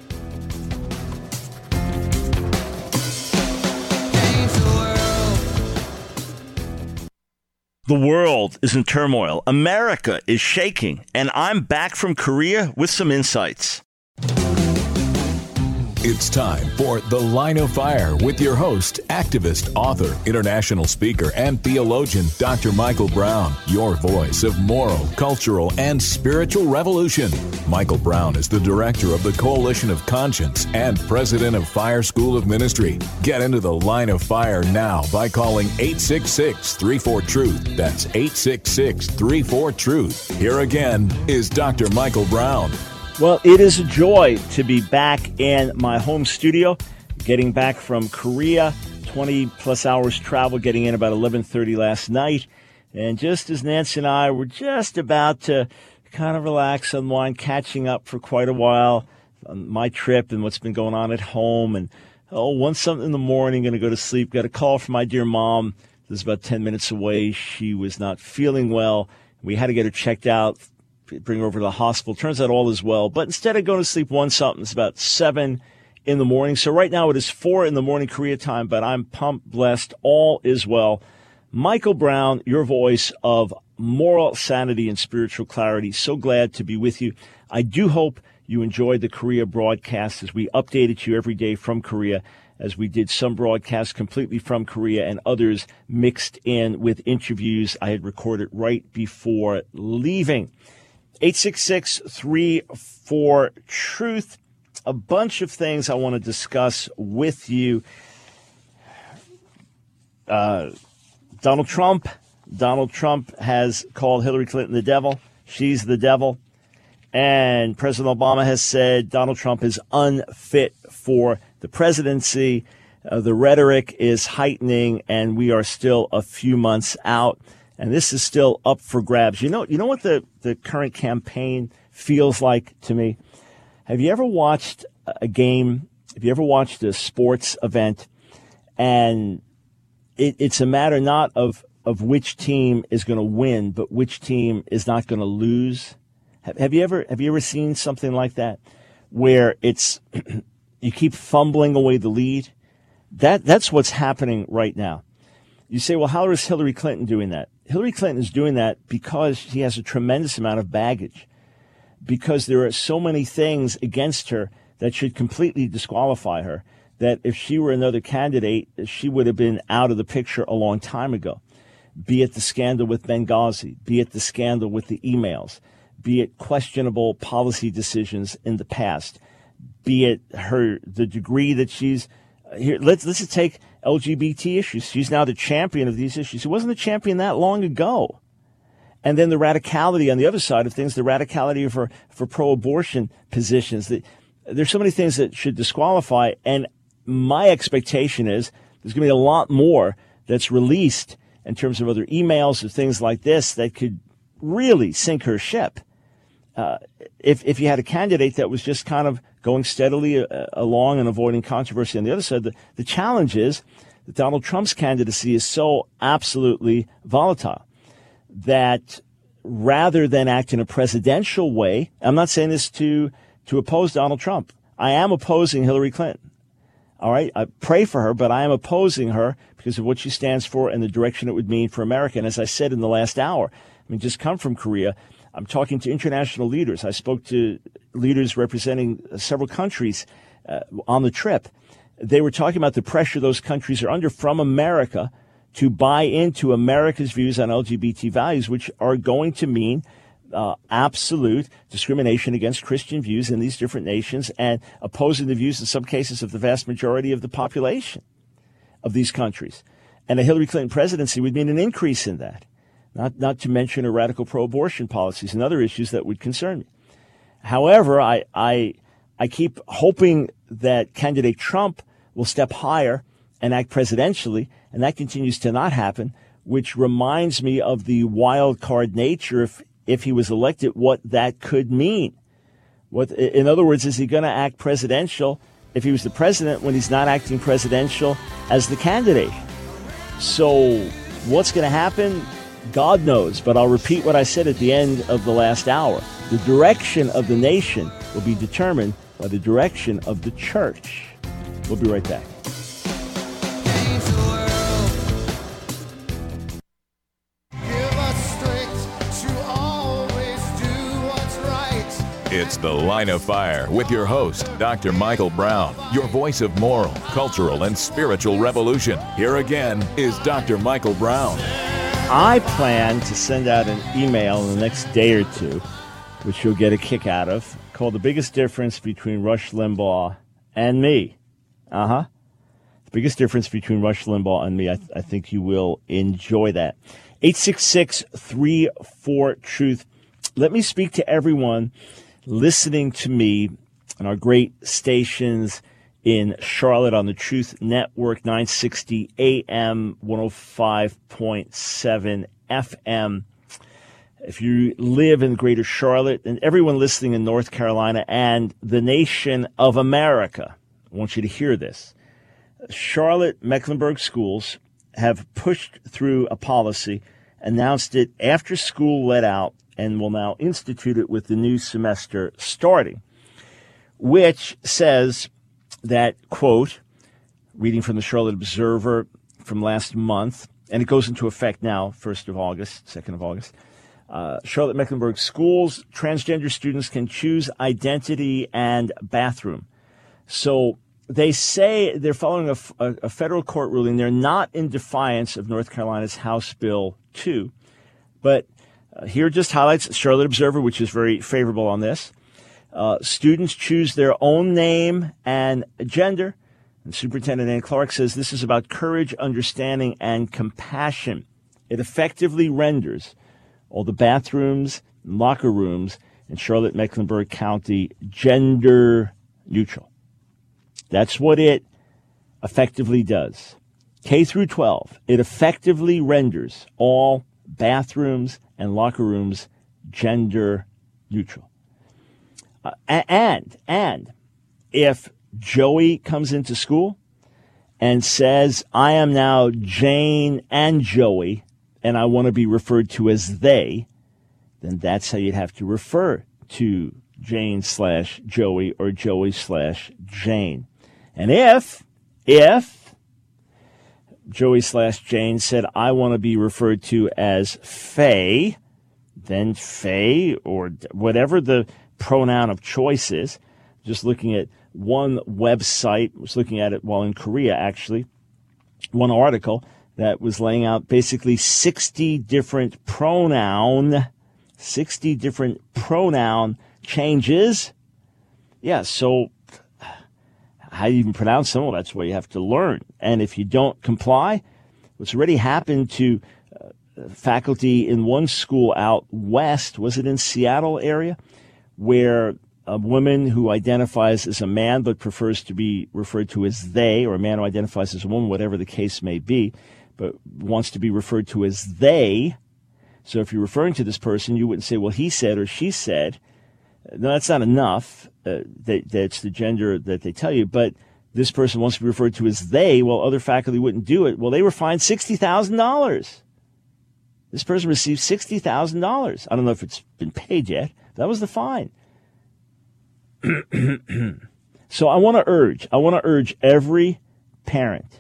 The world is in turmoil. America is shaking. And I'm back from Korea with some insights. It's time for The Line of Fire with your host, activist, author, international speaker, and theologian, Dr. Michael Brown, your voice of moral, cultural, and spiritual revolution. Michael Brown is the director of the Coalition of Conscience and president of Fire School of Ministry. Get into The Line of Fire now by calling 866-34-TRUTH. That's 866-34-TRUTH. Here again is Dr. Michael Brown. Well, it is a joy to be back in my home studio, getting back from Korea, 20-plus hours travel, getting in about 11:30 last night. And just as Nancy and I were just about to kind of relax, unwind, catching up for quite a while on my trip and what's been going on at home. And, one something in the morning, going to go to sleep, got a call from my dear mom. This is about 10 minutes away. She was not feeling well. We had to get her checked out, bring her over to the hospital. Turns out all is well. But instead of going to sleep one something, it's about 7 in the morning. So right now it is 4 in the morning Korea time, but I'm pumped, blessed. All is well. Michael Brown, your voice of moral sanity and spiritual clarity. So glad to be with you. I do hope you enjoyed the Korea broadcast as we updated you every day from Korea, as we did some broadcasts completely from Korea and others mixed in with interviews I had recorded right before leaving. 866-34-TRUTH. A bunch of things I want to discuss with you. Donald Trump has called Hillary Clinton the devil. She's the devil. And President Obama has said Donald Trump is unfit for the presidency. The rhetoric is heightening, and we are still a few months out. And this is still up for grabs. You know what the current campaign feels like to me? Have you ever watched a game? Have you ever watched a sports event? And it's a matter not of which team is going to win, but which team is not going to lose. Have you ever seen something like that, where it's you keep fumbling away the lead? That's what's happening right now. You say, well, how is Hillary Clinton doing that? Hillary Clinton is doing that because she has a tremendous amount of baggage, because there are so many things against her that should completely disqualify her, that if she were another candidate, she would have been out of the picture a long time ago. Be it the scandal with Benghazi, be it the scandal with the emails, be it questionable policy decisions in the past, be it the degree that she's here. Let's just take LGBT issues. She's now the champion of these issues. She wasn't a champion that long ago. And then the radicality on the other side of things, the radicality of her for pro-abortion positions. There's so many things that should disqualify. And my expectation is there's going to be a lot more that's released in terms of other emails or things like this that could really sink her ship. If you had a candidate that was just kind of going steadily along and avoiding controversy on the other side, the challenge is that Donald Trump's candidacy is so absolutely volatile that rather than act in a presidential way, I'm not saying this to oppose Donald Trump. I am opposing Hillary Clinton. All right, I pray for her, but I am opposing her because of what she stands for and the direction it would mean for America. And as I said in the last hour, just come from Korea. I'm talking to international leaders. I spoke to leaders representing several countries on the trip. They were talking about the pressure those countries are under from America to buy into America's views on LGBT values, which are going to mean absolute discrimination against Christian views in these different nations and opposing the views in some cases of the vast majority of the population of these countries. And a Hillary Clinton presidency would mean an increase in that. Not to mention her radical pro-abortion policies and other issues that would concern me. However, I keep hoping that candidate Trump will step higher and act presidentially, and that continues to not happen, which reminds me of the wild card nature, if he was elected, what that could mean. In other words, is he going to act presidential if he was the president when he's not acting presidential as the candidate? So what's going to happen? God knows, but I'll repeat what I said at the end of the last hour. The direction of the nation will be determined by the direction of the church. We'll be right back. It's The Line of Fire with your host, Dr. Michael Brown, your voice of moral, cultural, and spiritual revolution. Here again is Dr. Michael Brown. I plan to send out an email in the next day or two, which you'll get a kick out of, called The Biggest Difference Between Rush Limbaugh and Me. The biggest difference between Rush Limbaugh and me. I think you will enjoy that. 866-34-TRUTH. Let me speak to everyone listening to me on our great stations in Charlotte on the Truth Network, 960 AM, 105.7 FM. If you live in greater Charlotte, and everyone listening in North Carolina and the nation of America, I want you to hear this. Charlotte Mecklenburg schools have pushed through a policy, announced it after school let out, and will now institute it with the new semester starting, which says that, quote, reading from the Charlotte Observer from last month, and it goes into effect now, 1st of August, 2nd of August, Charlotte Mecklenburg schools, transgender students can choose identity and bathroom. So they say they're following a federal court ruling. They're not in defiance of North Carolina's House Bill 2. But here just highlights Charlotte Observer, which is very favorable on this. Students choose their own name and gender. And Superintendent Ann Clark says this is about courage, understanding, and compassion. It effectively renders all the bathrooms and locker rooms in Charlotte Mecklenburg County gender neutral. That's what it effectively does. K through 12, it effectively renders all bathrooms and locker rooms gender neutral. And if Joey comes into school and says, I am now Jane and Joey, and I want to be referred to as they, then that's how you'd have to refer to Jane/Joey or Joey/Jane. And if Joey/Jane said, I want to be referred to as Faye, then Faye, or whatever the pronoun of choice is. Just looking at one website, was looking at it while in Korea, actually, one article that was laying out basically 60 different pronoun changes. Yeah, so how you even pronounce them, well, that's what you have to learn. And if you don't comply, what's already happened to faculty in one school out west, was it in Seattle area, where a woman who identifies as a man but prefers to be referred to as they, or a man who identifies as a woman, whatever the case may be, but wants to be referred to as they. So if you're referring to this person, you wouldn't say, well, he said or she said. No, that's not enough. That's the gender that they tell you. But this person wants to be referred to as they, while other faculty wouldn't do it. Well, they were fined $60,000. This person received $60,000. I don't know if it's been paid yet. That was the fine. So I want to urge every parent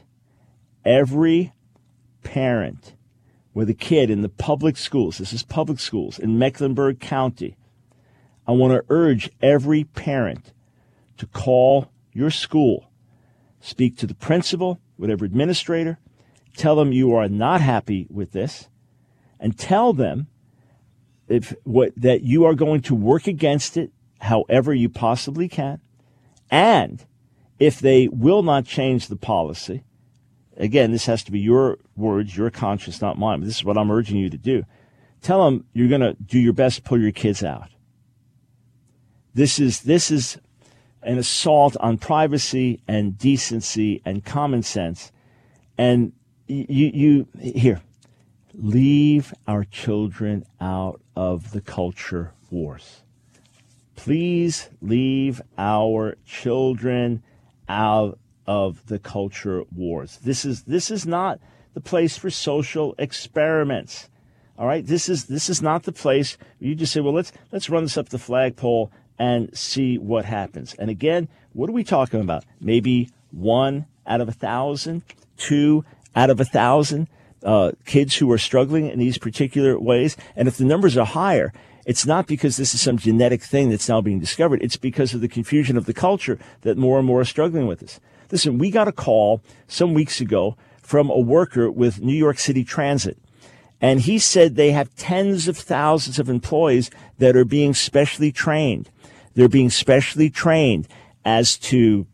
with a kid in the public schools, this is public schools in Mecklenburg County, I want to urge every parent to call your school, speak to the principal, whatever administrator, tell them you are not happy with this, and tell them that you are going to work against it however you possibly can. And if they will not change the policy, again, this has to be your words, your conscience, not mine, but this is what I'm urging you to do. Tell them you're going to do your best to pull your kids out. This is an assault on privacy and decency and common sense. And you here, leave our children out of the culture wars. Please leave our children out of the culture wars. This is not the place for social experiments. All right, this is not the place where you just say, well, let's run this up the flagpole and see what happens. And again, what are we talking about? Maybe 1 out of 1,000, 2 out of 1,000 kids who are struggling in these particular ways. And if the numbers are higher, It's not because this is some genetic thing that's now being discovered. It's because of the confusion of the culture that more and more are struggling with this. Listen, we got a call some weeks ago from a worker with New York City Transit. And he said they have tens of thousands of employees that are being specially trained. They're being specially trained as to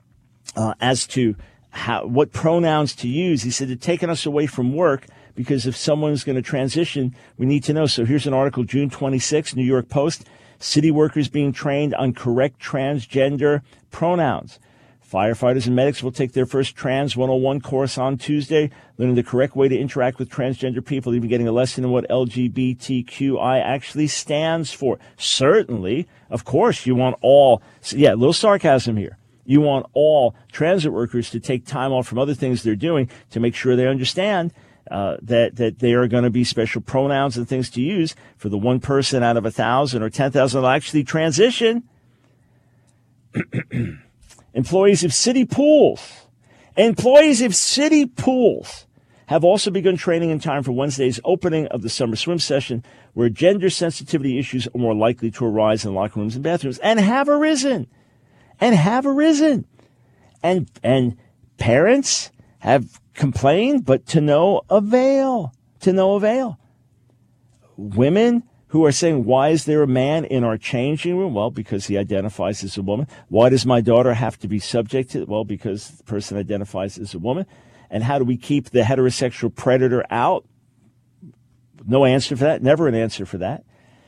what pronouns to use. He said they're taking us away from work because if someone's going to transition, we need to know. So here's an article, June 26, New York Post. City workers being trained on correct transgender pronouns. Firefighters and medics will take their first Trans 101 course on Tuesday, learning the correct way to interact with transgender people, even getting a lesson in what LGBTQI actually stands for. Certainly, of course, you want all, a little sarcasm here. You want all transit workers to take time off from other things they're doing to make sure they understand that there are going to be special pronouns and things to use for the one person out of 1,000 or 10,000 will actually transition. Employees of city pools have also begun training in time for Wednesday's opening of the summer swim session, where gender sensitivity issues are more likely to arise in locker rooms and bathrooms and have arisen. And parents have complained, but to no avail. Women who are saying, why is there a man in our changing room? Well, because he identifies as a woman. Why does my daughter have to be subject to it? Well, because the person identifies as a woman. And how do we keep the heterosexual predator out? No answer for that. Never an answer for that.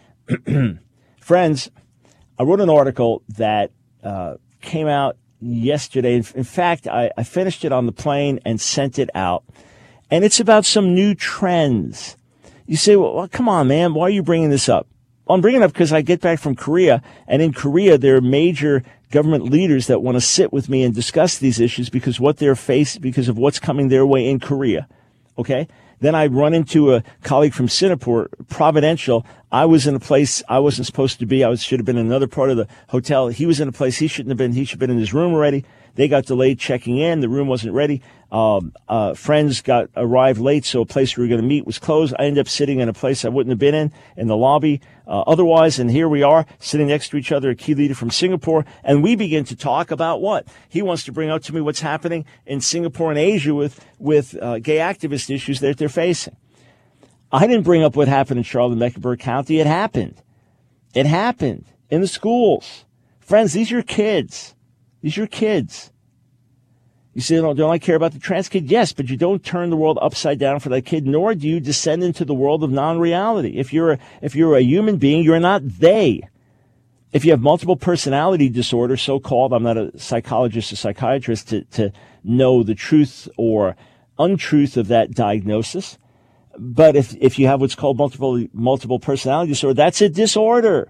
Friends, I wrote an article that came out yesterday. In fact, I finished it on the plane and sent it out. And it's about some new trends. You say, well, come on, man. Why are you bringing this up? Well, I'm bringing it up because I get back from Korea. And in Korea, there are major government leaders that want to sit with me and discuss these issues because because of what's coming their way in Korea. Okay? Then I run into a colleague from Singapore, providential. I was in a place I wasn't supposed to be. Should have been in another part of the hotel. He was in a place he shouldn't have been. He should have been in his room already. They got delayed checking in. The room wasn't ready. Friends arrived late, so a place we were going to meet was closed. I ended up sitting in a place I wouldn't have been in the lobby otherwise. And here we are sitting next to each other, a key leader from Singapore. And we begin to talk about what? He wants to bring up to me what's happening in Singapore and Asia with gay activist issues that they're facing. I didn't bring up what happened in Charlotte-Mecklenburg County. It happened. It happened in the schools. Friends, these are your kids. These are your kids. You say, don't I care about the trans kid? Yes, but you don't turn the world upside down for that kid, nor do you descend into the world of non-reality. If you're a human being, you're not they. If you have multiple personality disorder, so-called, I'm not a psychologist or psychiatrist to know the truth or untruth of that diagnosis. But if you have what's called multiple personality disorder, that's a disorder.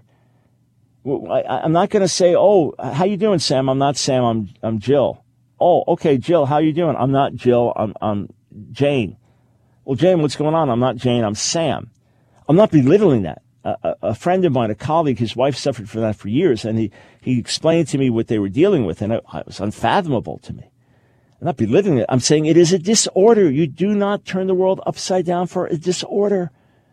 I'm not going to say, oh, how you doing, Sam? I'm not Sam. I'm Jill. Oh, okay, Jill, how you doing? I'm not Jill. I'm Jane. Well, Jane, what's going on? I'm not Jane. I'm Sam. I'm not belittling that. A friend of mine, a colleague, his wife suffered from that for years, and he explained to me what they were dealing with, and it was unfathomable to me. I'm not belittling it. I'm saying it is a disorder. You do not turn the world upside down for a disorder.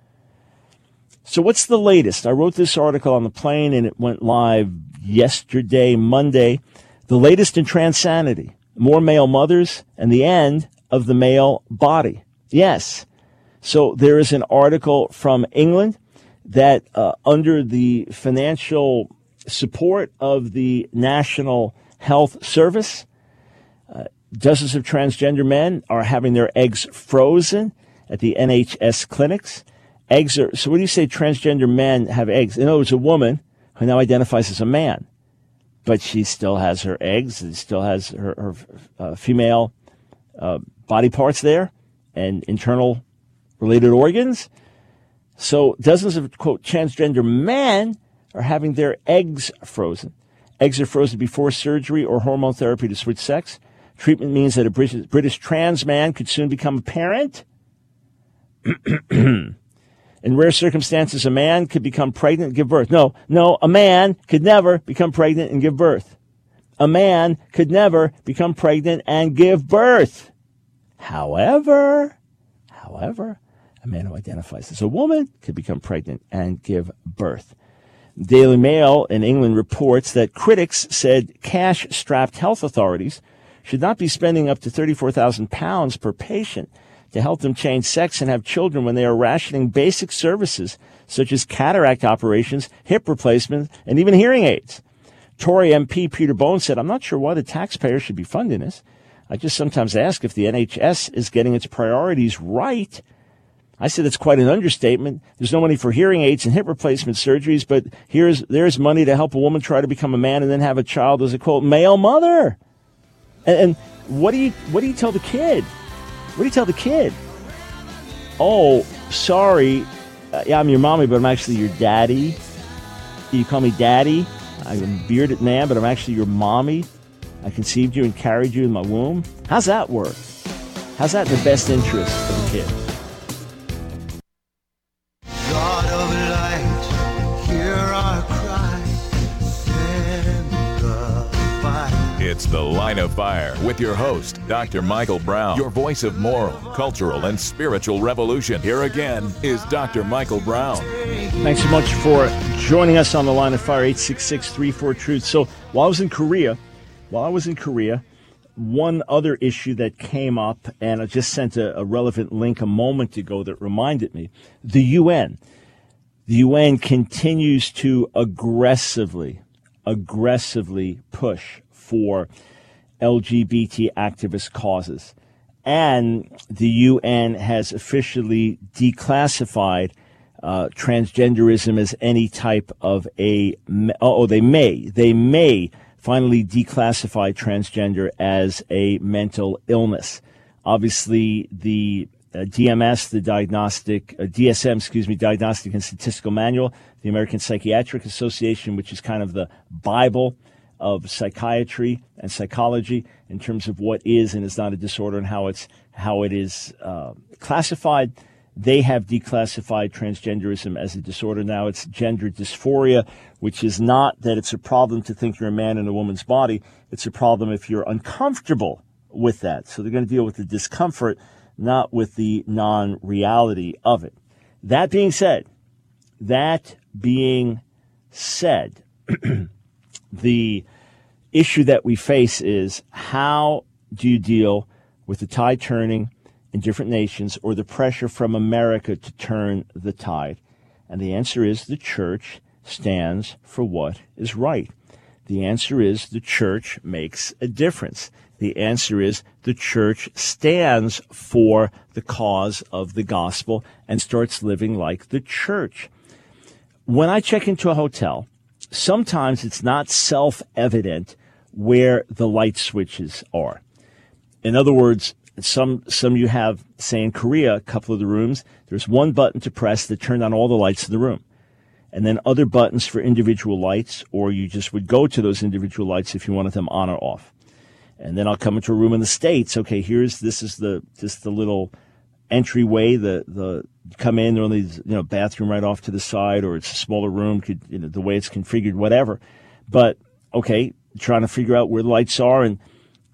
So what's the latest? I wrote this article on the plane, and it went live yesterday, Monday. The latest in transanity, more male mothers, and the end of the male body. Yes. So there is an article from England that under the financial support of the National Health Service, dozens of transgender men are having their eggs frozen at the NHS clinics. So when you say transgender men have eggs, in other words, a woman who now identifies as a man, but she still has her eggs and still has her female body parts there and internal related organs. So dozens of, quote, transgender men are having their eggs frozen. Eggs are frozen before surgery or hormone therapy to switch sex. Treatment means that a British trans man could soon become a parent. In rare circumstances, a man could become pregnant and give birth. No, a man could never become pregnant and give birth. A man could never become pregnant and give birth. However, a man who identifies as a woman could become pregnant and give birth. Daily Mail in England reports that critics said cash-strapped health authorities should not be spending up to £34,000 per patient to help them change sex and have children when they are rationing basic services such as cataract operations, hip replacement, and even hearing aids. Tory MP Peter Bone said, "I'm not sure why the taxpayer should be funding this. I just sometimes ask if the NHS is getting its priorities right." I said it's quite an understatement. There's no money for hearing aids and hip replacement surgeries, but there's money to help a woman try to become a man and then have a child as a, quote, male mother. And what do you tell the kid? What do you tell the kid? "Oh, sorry, yeah, I'm your mommy, but I'm actually your daddy. You call me daddy. I'm a bearded man, but I'm actually your mommy. I conceived you and carried you in my womb." How's that work? How's that in the best interest of the kid? God of light, hear our cry, send the fire. It's The Line of Fire with your host, Dr. Michael Brown, your voice of moral, cultural, and spiritual revolution. Here again is Dr. Michael Brown. Thanks so much for joining us on The Line of Fire, 866-34-TRUTH. So while I was in Korea, one other issue that came up, and I just sent a relevant link a moment ago that reminded me, the UN. The UN continues to aggressively push for LGBT activist causes. And the UN has officially declassified transgenderism as any type of they may finally declassify transgender as a mental illness. Obviously, the Diagnostic and Statistical Manual, the American Psychiatric Association, which is kind of the Bible of psychiatry and psychology in terms of what is and is not a disorder and how it is classified. They have declassified transgenderism as a disorder. Now it's gender dysphoria, which is not that it's a problem to think you're a man in a woman's body. It's a problem if you're uncomfortable with that. So they're going to deal with the discomfort, not with the non-reality of it. That being said, the issue that we face is, how do you deal with the tide turning in different nations, or the pressure from America to turn the tide? And the answer is the church stands for what is right. The answer is the church makes a difference. The answer is the church stands for the cause of the gospel and starts living like the church. When I check into a hotel, sometimes it's not self-evident where the light switches are. In other words, some you have, say in Korea, a couple of the rooms, there's one button to press that turned on all the lights in the room. And then other buttons for individual lights, or you just would go to those individual lights if you wanted them on or off. And then I'll come into a room in the States. Okay, this is the little entryway, the come in, there only bathroom right off to the side, or it's a smaller room, the way it's configured, whatever. But okay, trying to figure out where the lights are, and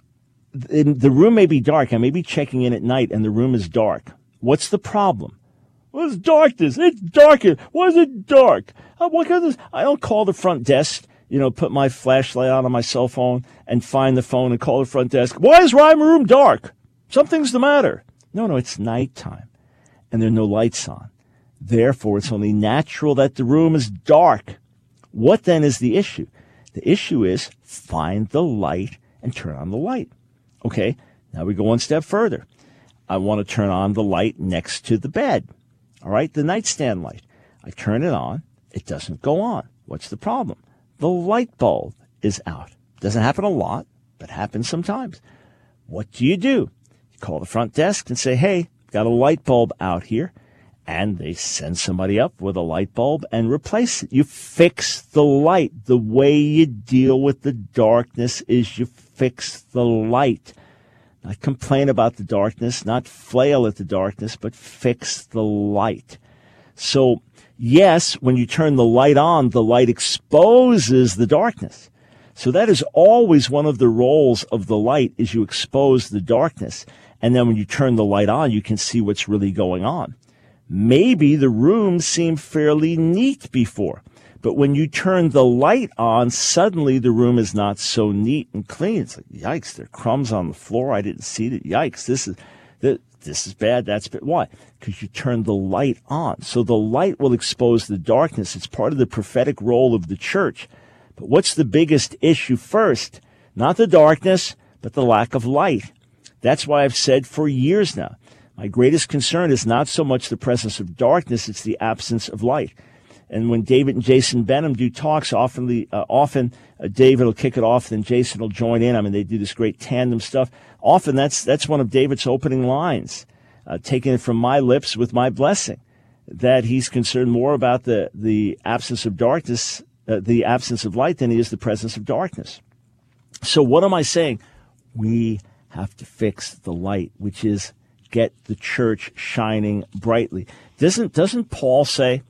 the room may be dark. I may be checking in at night and the room is dark. What's the problem? Well, it's darkness. It's dark. Why is it dark? I don't call the front desk, put my flashlight on my cell phone and find the phone and call the front desk. Why is my room dark? Something's the matter. No, it's nighttime and there are no lights on. Therefore, it's only natural that the room is dark. What then is the issue? The issue is find the light and turn on the light. Okay, now we go one step further. I want to turn on the light next to the bed. All right, the nightstand light. I turn it on. It doesn't go on. What's the problem? The light bulb is out. Doesn't happen a lot, but happens sometimes. What do? You call the front desk and say, hey, got a light bulb out here. And they send somebody up with a light bulb and replace it. You fix the light. The way you deal with the darkness is you fix the light. Not complain about the darkness, not flail at the darkness, but fix the light. So, yes, when you turn the light on, the light exposes the darkness. So that is always one of the roles of the light, is you expose the darkness. And then when you turn the light on, you can see what's really going on. Maybe the room seemed fairly neat before, but when you turn the light on, suddenly the room is not so neat and clean. It's like, yikes, there are crumbs on the floor. I didn't see that. Yikes, this is bad. That's bad. Why? Because you turn the light on. So the light will expose the darkness. It's part of the prophetic role of the church. But what's the biggest issue first? Not the darkness, but the lack of light. That's why I've said for years now, my greatest concern is not so much the presence of darkness, it's the absence of light. And when David and Jason Benham do talks, often David will kick it off, then Jason will join in. I mean, they do this great tandem stuff. Often that's one of David's opening lines, taking it from my lips with my blessing, that he's concerned more about the absence of darkness, the absence of light, than he is the presence of darkness. So what am I saying? We have to fix the light, which is get the church shining brightly. Doesn't Paul say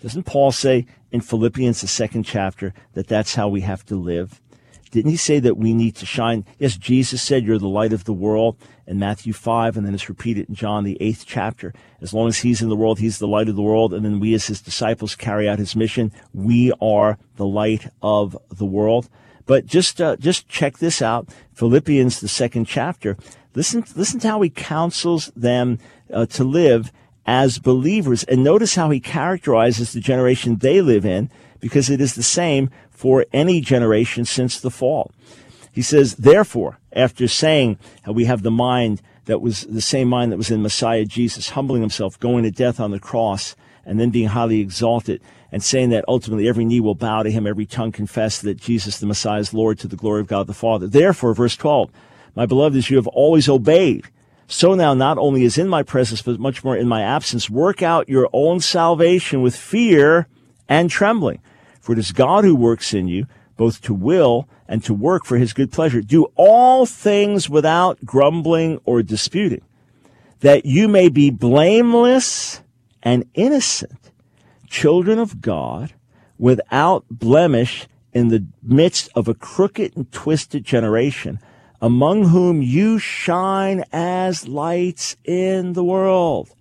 in Philippians, the 2nd chapter, that that's how we have to live? Didn't he say that we need to shine? Yes, Jesus said you're the light of the world in Matthew 5, and then it's repeated in John, the 8th chapter. As long as he's in the world, he's the light of the world, and then we as his disciples carry out his mission. We are the light of the world. But just check this out. Philippians, the 2nd chapter. Listen to how he counsels them to live as believers. And notice how he characterizes the generation they live in, because it is the same for any generation since the fall. He says, therefore, after saying how we have the mind that was the same mind that was in Messiah Jesus, humbling himself, going to death on the cross, and then being highly exalted, and saying that ultimately every knee will bow to him, every tongue confess that Jesus the Messiah is Lord, to the glory of God the Father. Therefore, verse 12, my beloved, as you have always obeyed, so now not only is in my presence, but much more in my absence, work out your own salvation with fear and trembling. For it is God who works in you, both to will and to work for his good pleasure. Do all things without grumbling or disputing, that you may be blameless and innocent, children of God, without blemish in the midst of a crooked and twisted generation, among whom you shine as lights in the world,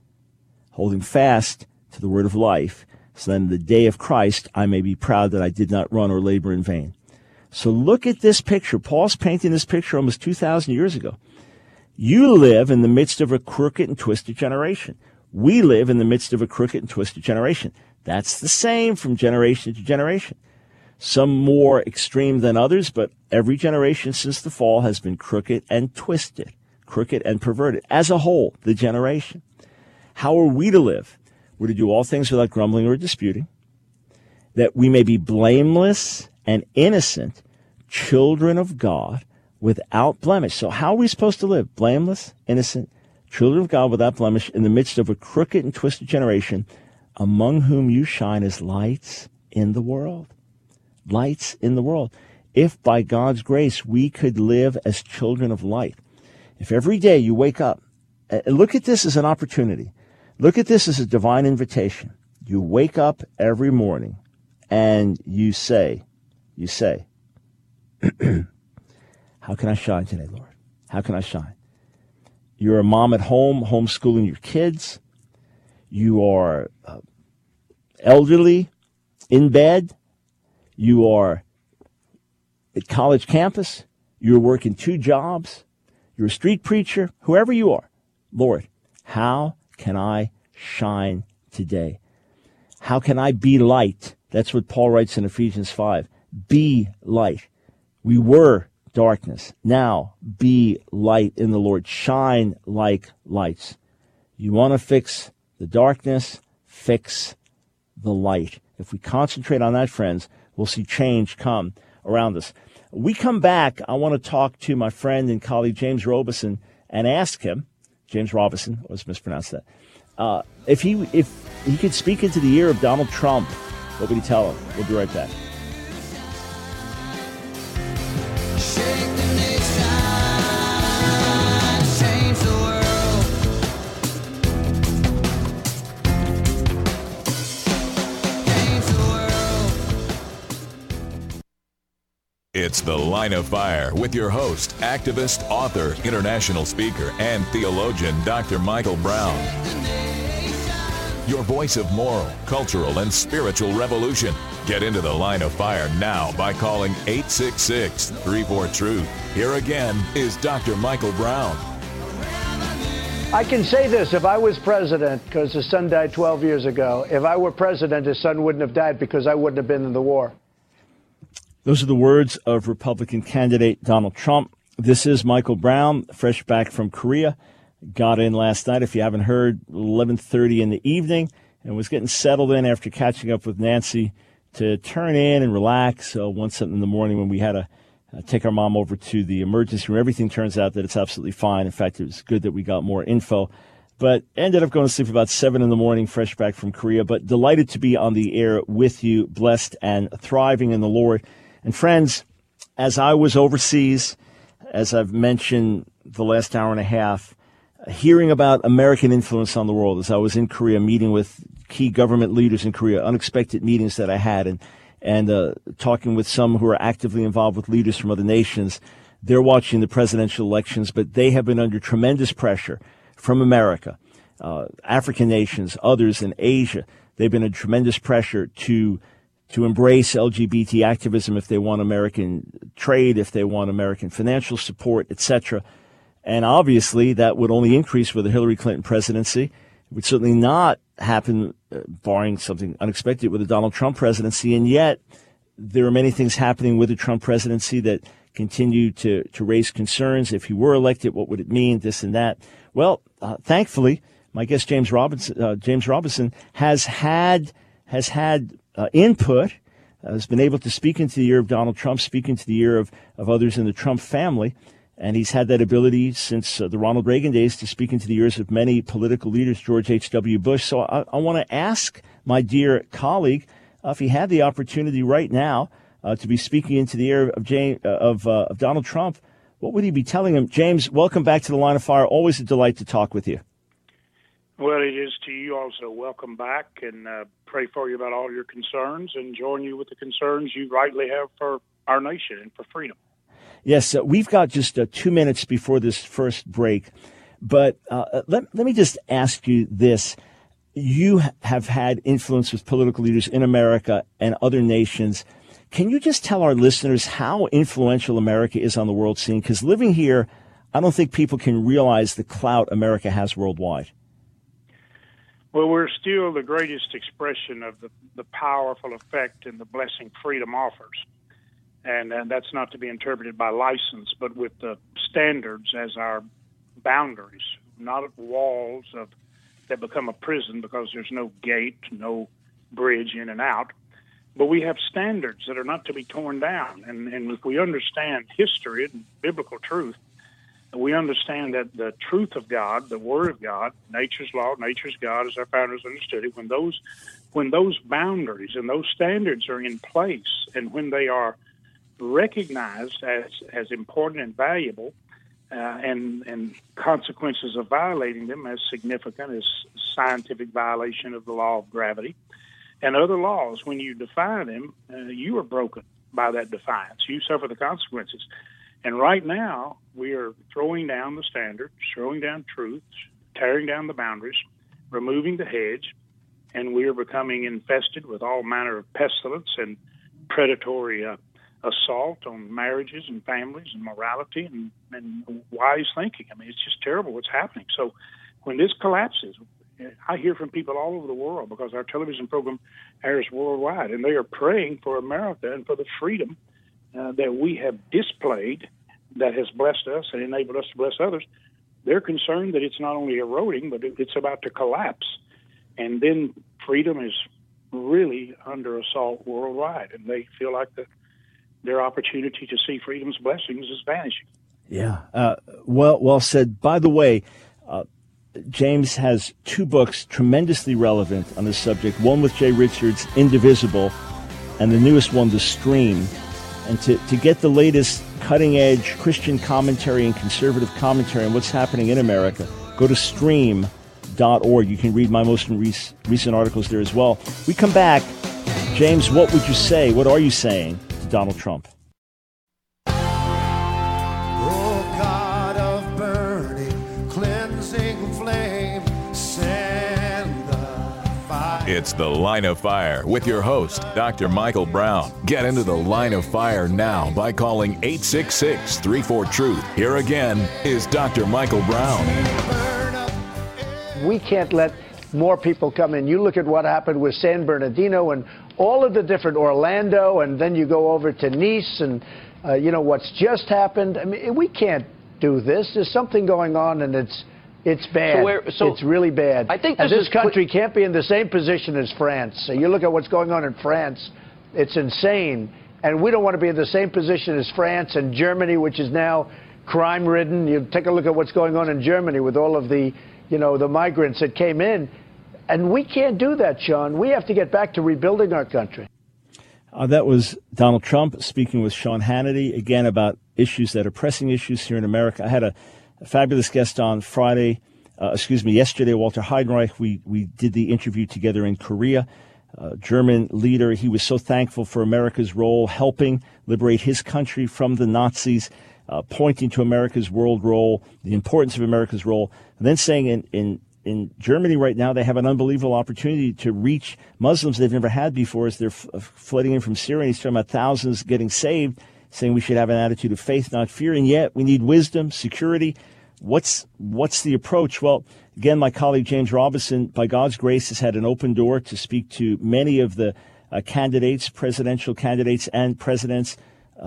holding fast to the word of life, so that in the day of Christ I may be proud that I did not run or labor in vain. So look at this picture. Paul's painting this picture almost 2,000 years ago. You live in the midst of a crooked and twisted generation. We live in the midst of a crooked and twisted generation. That's the same from generation to generation. Some more extreme than others, but every generation since the fall has been crooked and twisted, crooked and perverted. As a whole, the generation. How are we to live? We're to do all things without grumbling or disputing, that we may be blameless and innocent, children of God, without blemish. So how are we supposed to live? Blameless, innocent, children of God without blemish, in the midst of a crooked and twisted generation, among whom you shine as lights in the world. Lights in the world. If by God's grace we could live as children of light, if every day you wake up, look at this as an opportunity. Look at this as a divine invitation. You wake up every morning and you say, how can I shine today, Lord? How can I shine? You're a mom at home, homeschooling your kids. You are elderly, in bed. You are at college campus. You're working 2 jobs. You're a street preacher. Whoever you are, Lord, how can I shine today? How can I be light? That's what Paul writes in Ephesians 5. Be light. We were darkness. Now be light in the Lord. Shine like lights. You want to fix the darkness? Fix the light. If we concentrate on that, friends, we'll see change come around us. We come back, I want to talk to my friend and colleague James Robison and ask him, James Robison, I always mispronounce that, if he could speak into the ear of Donald Trump, what would he tell him? We'll be right back. It's The Line of Fire with your host, activist, author, international speaker, and theologian, Dr. Michael Brown. your voice of moral, cultural, and spiritual revolution. Get into the Line of Fire now by calling 866-34-TRUTH. Here again is Dr. Michael Brown. I can say this, if I was president, because his son died 12 years ago, if I were president, his son wouldn't have died because I wouldn't have been in the war. Those are the words of Republican candidate Donald Trump. This is Michael Brown, fresh back from Korea. Got in last night, if you haven't heard, 11:30 in the evening, and was getting settled in after catching up with Nancy to turn in and relax. So 1-something in the morning when we had to take our mom over to the emergency room. Everything turns out that it's absolutely fine. In fact, it was good that we got more info. But ended up going to sleep about 7 in the morning, fresh back from Korea. But delighted to be on the air with you, blessed and thriving in the Lord. And friends, as I was overseas, as I've mentioned the last hour and a half, hearing about American influence on the world, as I was in Korea meeting with key government leaders in Korea, unexpected meetings that I had, and talking with some who are actively involved with leaders from other nations. They're watching the presidential elections, but they have been under tremendous pressure from America, African nations, others in Asia. They've been under tremendous pressure to embrace LGBT activism if they want American trade, if they want American financial support, etc. And obviously, that would only increase with the Hillary Clinton presidency. It would certainly not happen, barring something unexpected, with the Donald Trump presidency. And yet, there are many things happening with the Trump presidency that continue to raise concerns. If he were elected, what would it mean? This and that. Well, thankfully, my guest James Robinson has had input, has been able to speak into the ear of Donald Trump, speak into the ear of others in the Trump family. And he's had that ability since the Ronald Reagan days to speak into the ears of many political leaders, George H.W. Bush. So I want to ask my dear colleague if he had the opportunity right now to be speaking into the ear of Donald Trump, what would he be telling him? James, welcome back to the Line of Fire. Always a delight to talk with you. Well, it is to you also. Welcome back, and pray for you about all your concerns and join you with the concerns you rightly have for our nation and for freedom. Yes, we've got just 2 minutes before this first break, but let me just ask you this. You have had influence with political leaders in America and other nations. Can you just tell our listeners how influential America is on the world scene? Because living here, I don't think people can realize the clout America has worldwide. Well, we're still the greatest expression of the powerful effect and the blessing freedom offers. And that's not to be interpreted by license, but with the standards as our boundaries, not walls that become a prison because there's no gate, no bridge in and out. But we have standards that are not to be torn down. And if we understand history and biblical truth, we understand that the truth of God, the Word of God, nature's law, nature's God, as our founders understood it, when those boundaries and those standards are in place, and when they are recognized as important and valuable, and consequences of violating them as significant as scientific violation of the law of gravity and other laws, when you defy them, you are broken by that defiance. You suffer the consequences. And right now, we are throwing down the standards, throwing down truth, tearing down the boundaries, removing the hedge, and we are becoming infested with all manner of pestilence and predatory assault on marriages and families and morality and wise thinking. I mean, it's just terrible what's happening. So when this collapses, I hear from people all over the world because our television program airs worldwide, and they are praying for America and for the freedom that we have displayed that has blessed us and enabled us to bless others. They're concerned that it's not only eroding, but it's about to collapse. And then freedom is really under assault worldwide, and they feel like their opportunity to see freedom's blessings is vanishing. Yeah. Well said. By the way, James has 2 books tremendously relevant on this subject. One with Jay Richards, Indivisible, and the newest one, The Stream. And to get the latest cutting-edge Christian commentary and conservative commentary on what's happening in America, go to stream.org. You can read my most recent articles there as well. We come back. James, what would you say? What are you saying to Donald Trump? It's The Line of Fire with your host, Dr. Michael Brown. Get into the Line of Fire now by calling 866-34-TRUTH. Here again is Dr. Michael Brown. We can't let more people come in. You look at what happened with San Bernardino and all of the different Orlando, and then you go over to Nice and, what's just happened. I mean, we can't do this. There's something going on, and it's bad. It's really bad. I think this country can't be in the same position as France. So you look at what's going on in France, it's insane. And we don't want to be in the same position as France and Germany, which is now crime-ridden. You take a look at what's going on in Germany with all of the, the migrants that came in. And we can't do that, Sean. We have to get back to rebuilding our country. That was Donald Trump speaking with Sean Hannity, again, about issues that are pressing issues here in America. I had a fabulous guest on yesterday, Walter Heidenreich. We did the interview together in Korea. German leader. He was so thankful for America's role, helping liberate his country from the Nazis, pointing to America's world role, the importance of America's role, and then saying in Germany right now, they have an unbelievable opportunity to reach Muslims they've never had before as they're flooding in from Syria. He's talking about thousands getting saved, saying we should have an attitude of faith, not fear. And yet we need wisdom, security. What's the approach? Well, again, my colleague James Robinson, by God's grace, has had an open door to speak to many of the candidates, presidential candidates and presidents,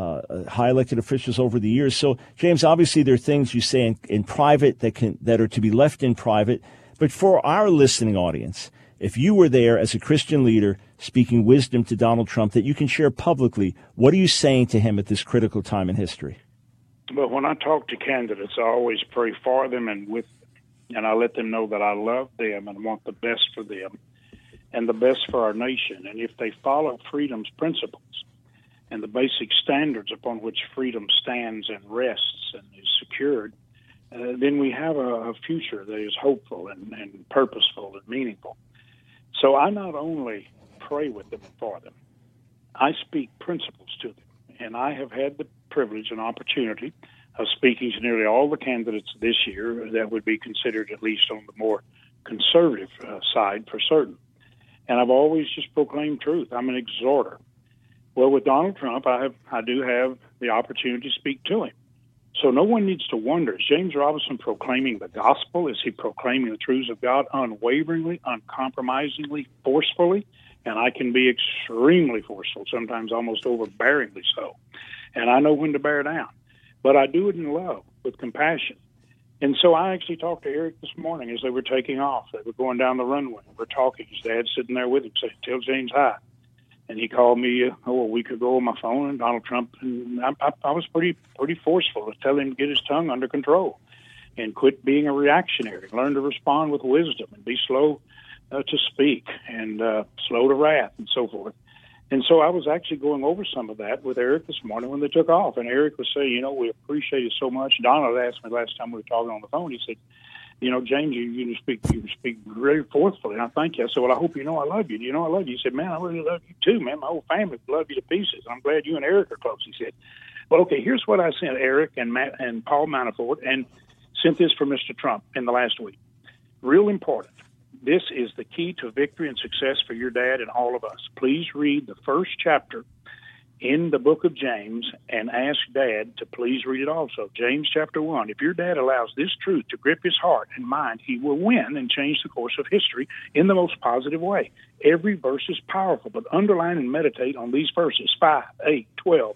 high elected officials over the years. So, James, obviously there are things you say in private that are to be left in private. But for our listening audience, if you were there as a Christian leader speaking wisdom to Donald Trump that you can share publicly, what are you saying to him at this critical time in history? Well, when I talk to candidates, I always pray for them and with them, and I let them know that I love them and want the best for them and the best for our nation. And if they follow freedom's principles and the basic standards upon which freedom stands and rests and is secured, then we have a future that is hopeful and purposeful and meaningful. So I not only pray with them and for them, I speak principles to them. And I have had the privilege and opportunity of speaking to nearly all the candidates this year that would be considered at least on the more conservative side for certain. And I've always just proclaimed truth. I'm an exhorter. Well, with Donald Trump, I do have the opportunity to speak to him. So no one needs to wonder, is James Robinson proclaiming the gospel? Is he proclaiming the truths of God unwaveringly, uncompromisingly, forcefully? And I can be extremely forceful, sometimes almost overbearingly so. And I know when to bear down. But I do it in love, with compassion. And so I actually talked to Eric this morning as they were taking off. They were going down the runway. We're talking. His dad's sitting there with him, saying, "Tell James hi." And he called me a week ago on my phone, and Donald Trump, and I was pretty forceful to tell him to get his tongue under control and quit being a reactionary, learn to respond with wisdom and be slow to speak and slow to wrath and so forth. And so I was actually going over some of that with Eric this morning when they took off. And Eric was saying, we appreciate it so much. Donald asked me last time we were talking on the phone, he said, James, you speak very forcefully, and I thank you. I said, well, I hope you know I love you. You know I love you. He said, man, I really love you too, man. My whole family love you to pieces. I'm glad you and Eric are close, he said. Well, okay, here's what I sent Eric and Paul Manafort, and sent this for Mr. Trump in the last week. Real important. This is the key to victory and success for your dad and all of us. Please read the first chapter in the book of James and ask Dad to please read it also. James chapter 1. If your dad allows this truth to grip his heart and mind, he will win and change the course of history in the most positive way. Every verse is powerful, but underline and meditate on these verses, 5, 8, 12,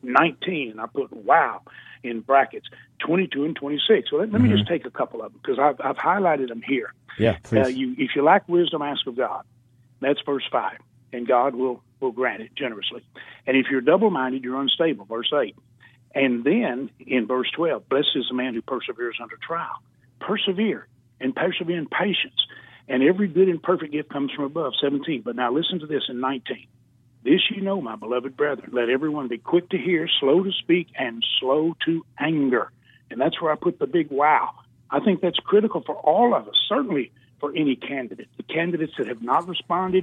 19, and I put wow in brackets, 22 and 26. Well, let me just take a couple of them because I've highlighted them here. Yeah, please. If you lack wisdom, ask of God. That's verse 5, and God will grant it generously. And if you're double-minded, you're unstable, verse 8. And then in verse 12, blessed is the man who perseveres under trial. Persevere in patience. And every good and perfect gift comes from above, 17. But now listen to this in 19. This you know, my beloved brethren, let everyone be quick to hear, slow to speak, and slow to anger. And that's where I put the big wow. I think that's critical for all of us, certainly for any candidate. The candidates that have not responded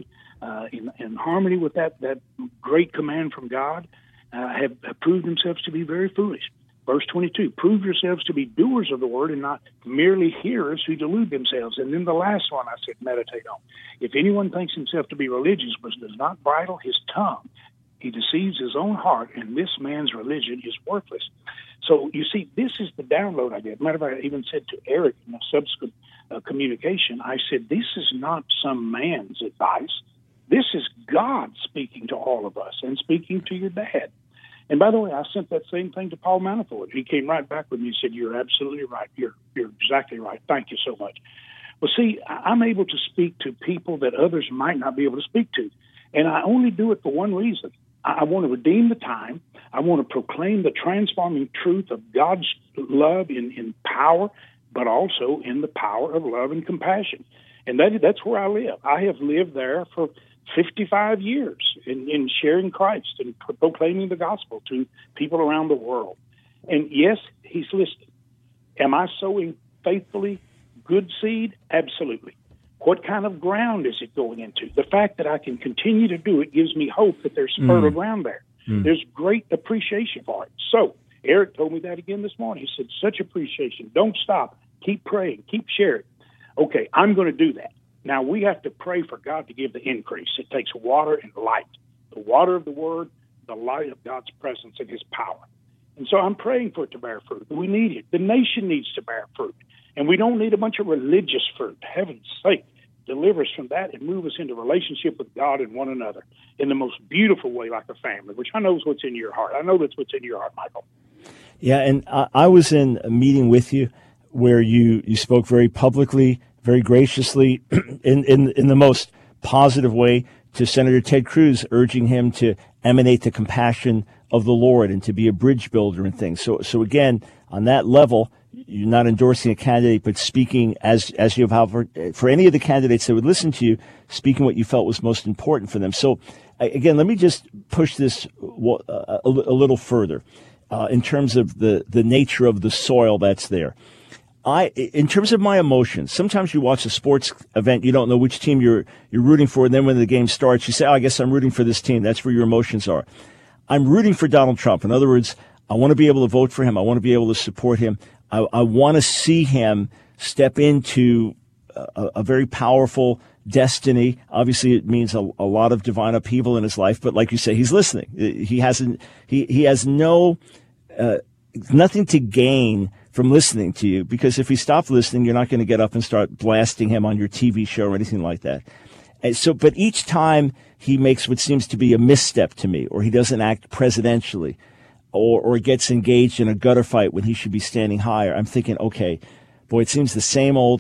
in harmony with that great command from God have proved themselves to be very foolish. Verse 22, prove yourselves to be doers of the word and not merely hearers who delude themselves. And then the last one I said, meditate on. If anyone thinks himself to be religious but does not bridle his tongue, he deceives his own heart, and this man's religion is worthless. So, you see, this is the download I get. Matter of fact, I even said to Eric in a subsequent communication, I said, this is not some man's advice. This is God speaking to all of us and speaking to your dad. And by the way, I sent that same thing to Paul Manafort. He came right back with me and said, you're absolutely right. You're exactly right. Thank you so much. Well, see, I'm able to speak to people that others might not be able to speak to. And I only do it for one reason. I want to redeem the time. I want to proclaim the transforming truth of God's love in power, but also in the power of love and compassion. And that's where I live. I have lived there for 55 years in sharing Christ and proclaiming the gospel to people around the world. And yes, he's listening. Am I sowing faithfully good seed? Absolutely. What kind of ground is it going into? The fact that I can continue to do it gives me hope that there's fertile ground there. There's great appreciation for it. So Eric told me that again this morning. He said, such appreciation. Don't stop. Keep praying. Keep sharing. Okay, I'm going to do that. Now, we have to pray for God to give the increase. It takes water and light, the water of the Word, the light of God's presence and His power. And so I'm praying for it to bear fruit. We need it. The nation needs to bear fruit. And we don't need a bunch of religious fruit. Heaven's sake, deliver us from that and move us into relationship with God and one another in the most beautiful way, like a family, which I know is what's in your heart. I know that's what's in your heart, Michael. Yeah, and I was in a meeting with you where you spoke very publicly, very graciously, in the most positive way to Senator Ted Cruz, urging him to emanate the compassion of the Lord and to be a bridge builder and things. So again, on that level, you're not endorsing a candidate, but speaking as you have for any of the candidates that would listen to you, speaking what you felt was most important for them. So again, let me just push this a little further in terms of the nature of the soil that's there. In terms of my emotions, sometimes you watch a sports event, you don't know which team you're rooting for, and then when the game starts, you say, I guess I'm rooting for this team. That's where your emotions are. I'm rooting for Donald Trump. In other words, I want to be able to vote for him. I want to be able to support him. I want to see him step into a very powerful destiny. Obviously, it means a lot of divine upheaval in his life, but like you say, he's listening. He has nothing to gain from listening to you, because if he stopped listening, you're not going to get up and start blasting him on your TV show or anything like that. And so, but each time he makes what seems to be a misstep to me, or he doesn't act presidentially, or gets engaged in a gutter fight when he should be standing higher, I'm thinking, okay, boy, it seems the same old.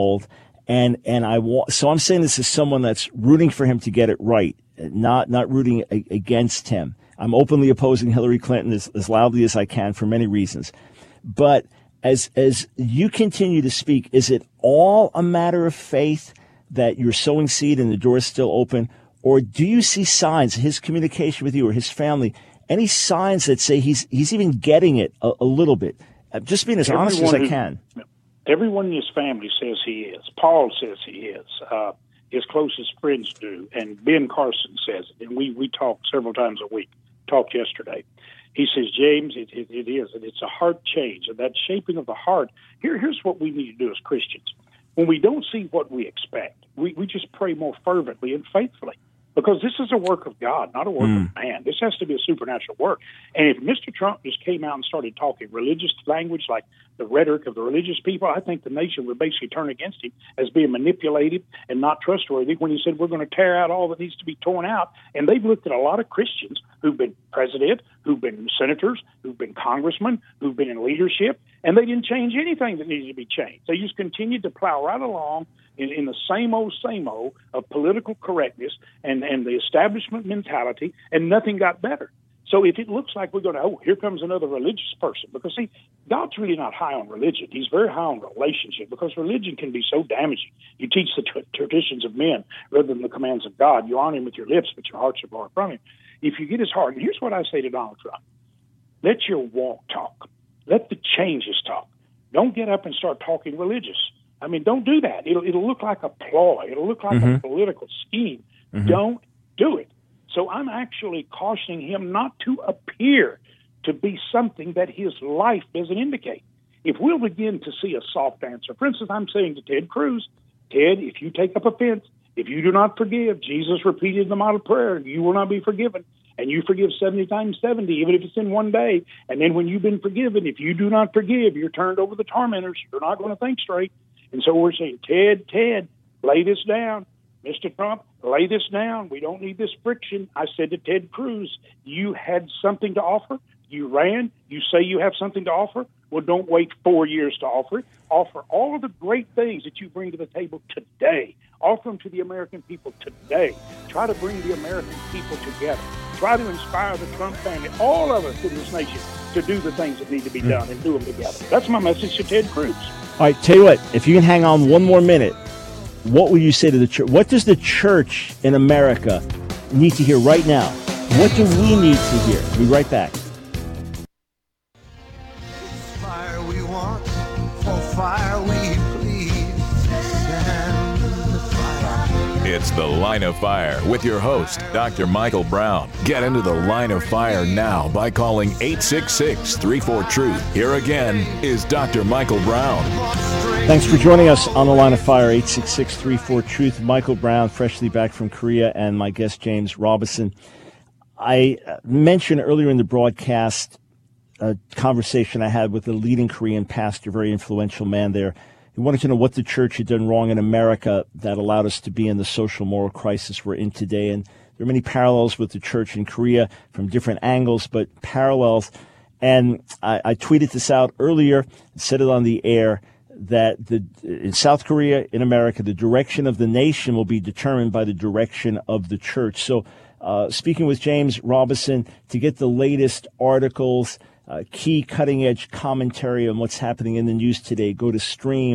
And so I'm saying this is someone that's rooting for him to get it right, not rooting against him. I'm openly opposing Hillary Clinton as loudly as I can for many reasons. But as you continue to speak, is it all a matter of faith that you're sowing seed and the door is still open? Or do you see signs, his communication with you or his family, any signs that say he's even getting it a little bit? Just being as honest as I can. Everyone in his family says he is. Paul says he is. His closest friends do. And Ben Carson says it. And we talk several times a week. Talked yesterday. He says, James, it is. And it's a heart change. And that shaping of the heart, here's what we need to do as Christians. When we don't see what we expect, we just pray more fervently and faithfully. Because this is a work of God, not a work of man. This has to be a supernatural work. And if Mr. Trump just came out and started talking religious language, like the rhetoric of the religious people, I think the nation would basically turn against him as being manipulative and not trustworthy when he said we're going to tear out all that needs to be torn out. And they've looked at a lot of Christians who've been president, who've been senators, who've been congressmen, who've been in leadership, and they didn't change anything that needed to be changed. They just continued to plow right along in the same old of political correctness and the establishment mentality, and nothing got better. So if it looks like we're going to, here comes another religious person, because, see, God's really not high on religion. He's very high on relationship, because religion can be so damaging. You teach the traditions of men rather than the commands of God. You honor him with your lips, but your hearts are far from him. If you get his heart, and here's what I say to Donald Trump, let your walk talk. Let the changes talk. Don't get up and start talking religious. I mean, don't do that. It'll look like a ploy. It'll look like a political scheme. Don't do it. So I'm actually cautioning him not to appear to be something that his life doesn't indicate. If we'll begin to see a soft answer, for instance, I'm saying to Ted Cruz, Ted, if you take up offense, if you do not forgive, Jesus repeated the model prayer, you will not be forgiven. And you forgive 70 times 70, even if it's in one day. And then when you've been forgiven, if you do not forgive, you're turned over to the tormentors. You're not going to think straight. And so we're saying, Ted, lay this down. Mr. Trump, lay this down. We don't need this friction. I said to Ted Cruz, you had something to offer. You ran. You say you have something to offer. Well, don't wait 4 years to offer it. Offer all of the great things that you bring to the table today. Offer them to the American people today. Try to bring the American people together. Try to inspire the Trump family, all of us in this nation, to do the things that need to be done and do them together. That's my message to Ted Cruz. All right, tell you what, if you can hang on one more minute, what will you say to the church? What does the church in America need to hear right now? What do we need to hear? We'll be right back. Fire we want, for fire we plead. Stand in the fire. It's The Line of Fire with your host, Dr. Michael Brown. Get into the Line of Fire now by calling 866-34-TRUTH. Here again is Dr. Michael Brown. Thanks for joining us on The Line of Fire, 866-34-TRUTH. Michael Brown, freshly back from Korea, and my guest, James Robison. I mentioned earlier in the broadcast a conversation I had with a leading Korean pastor, very influential man there. He wanted to know what the church had done wrong in America that allowed us to be in the social moral crisis we're in today. And there are many parallels with the church in Korea from different angles, but parallels. And I tweeted this out earlier, said it on the air, that in South Korea, in America, the direction of the nation will be determined by the direction of the church. So speaking with James Robison to get the latest articles, key cutting-edge commentary on what's happening in the news today, go to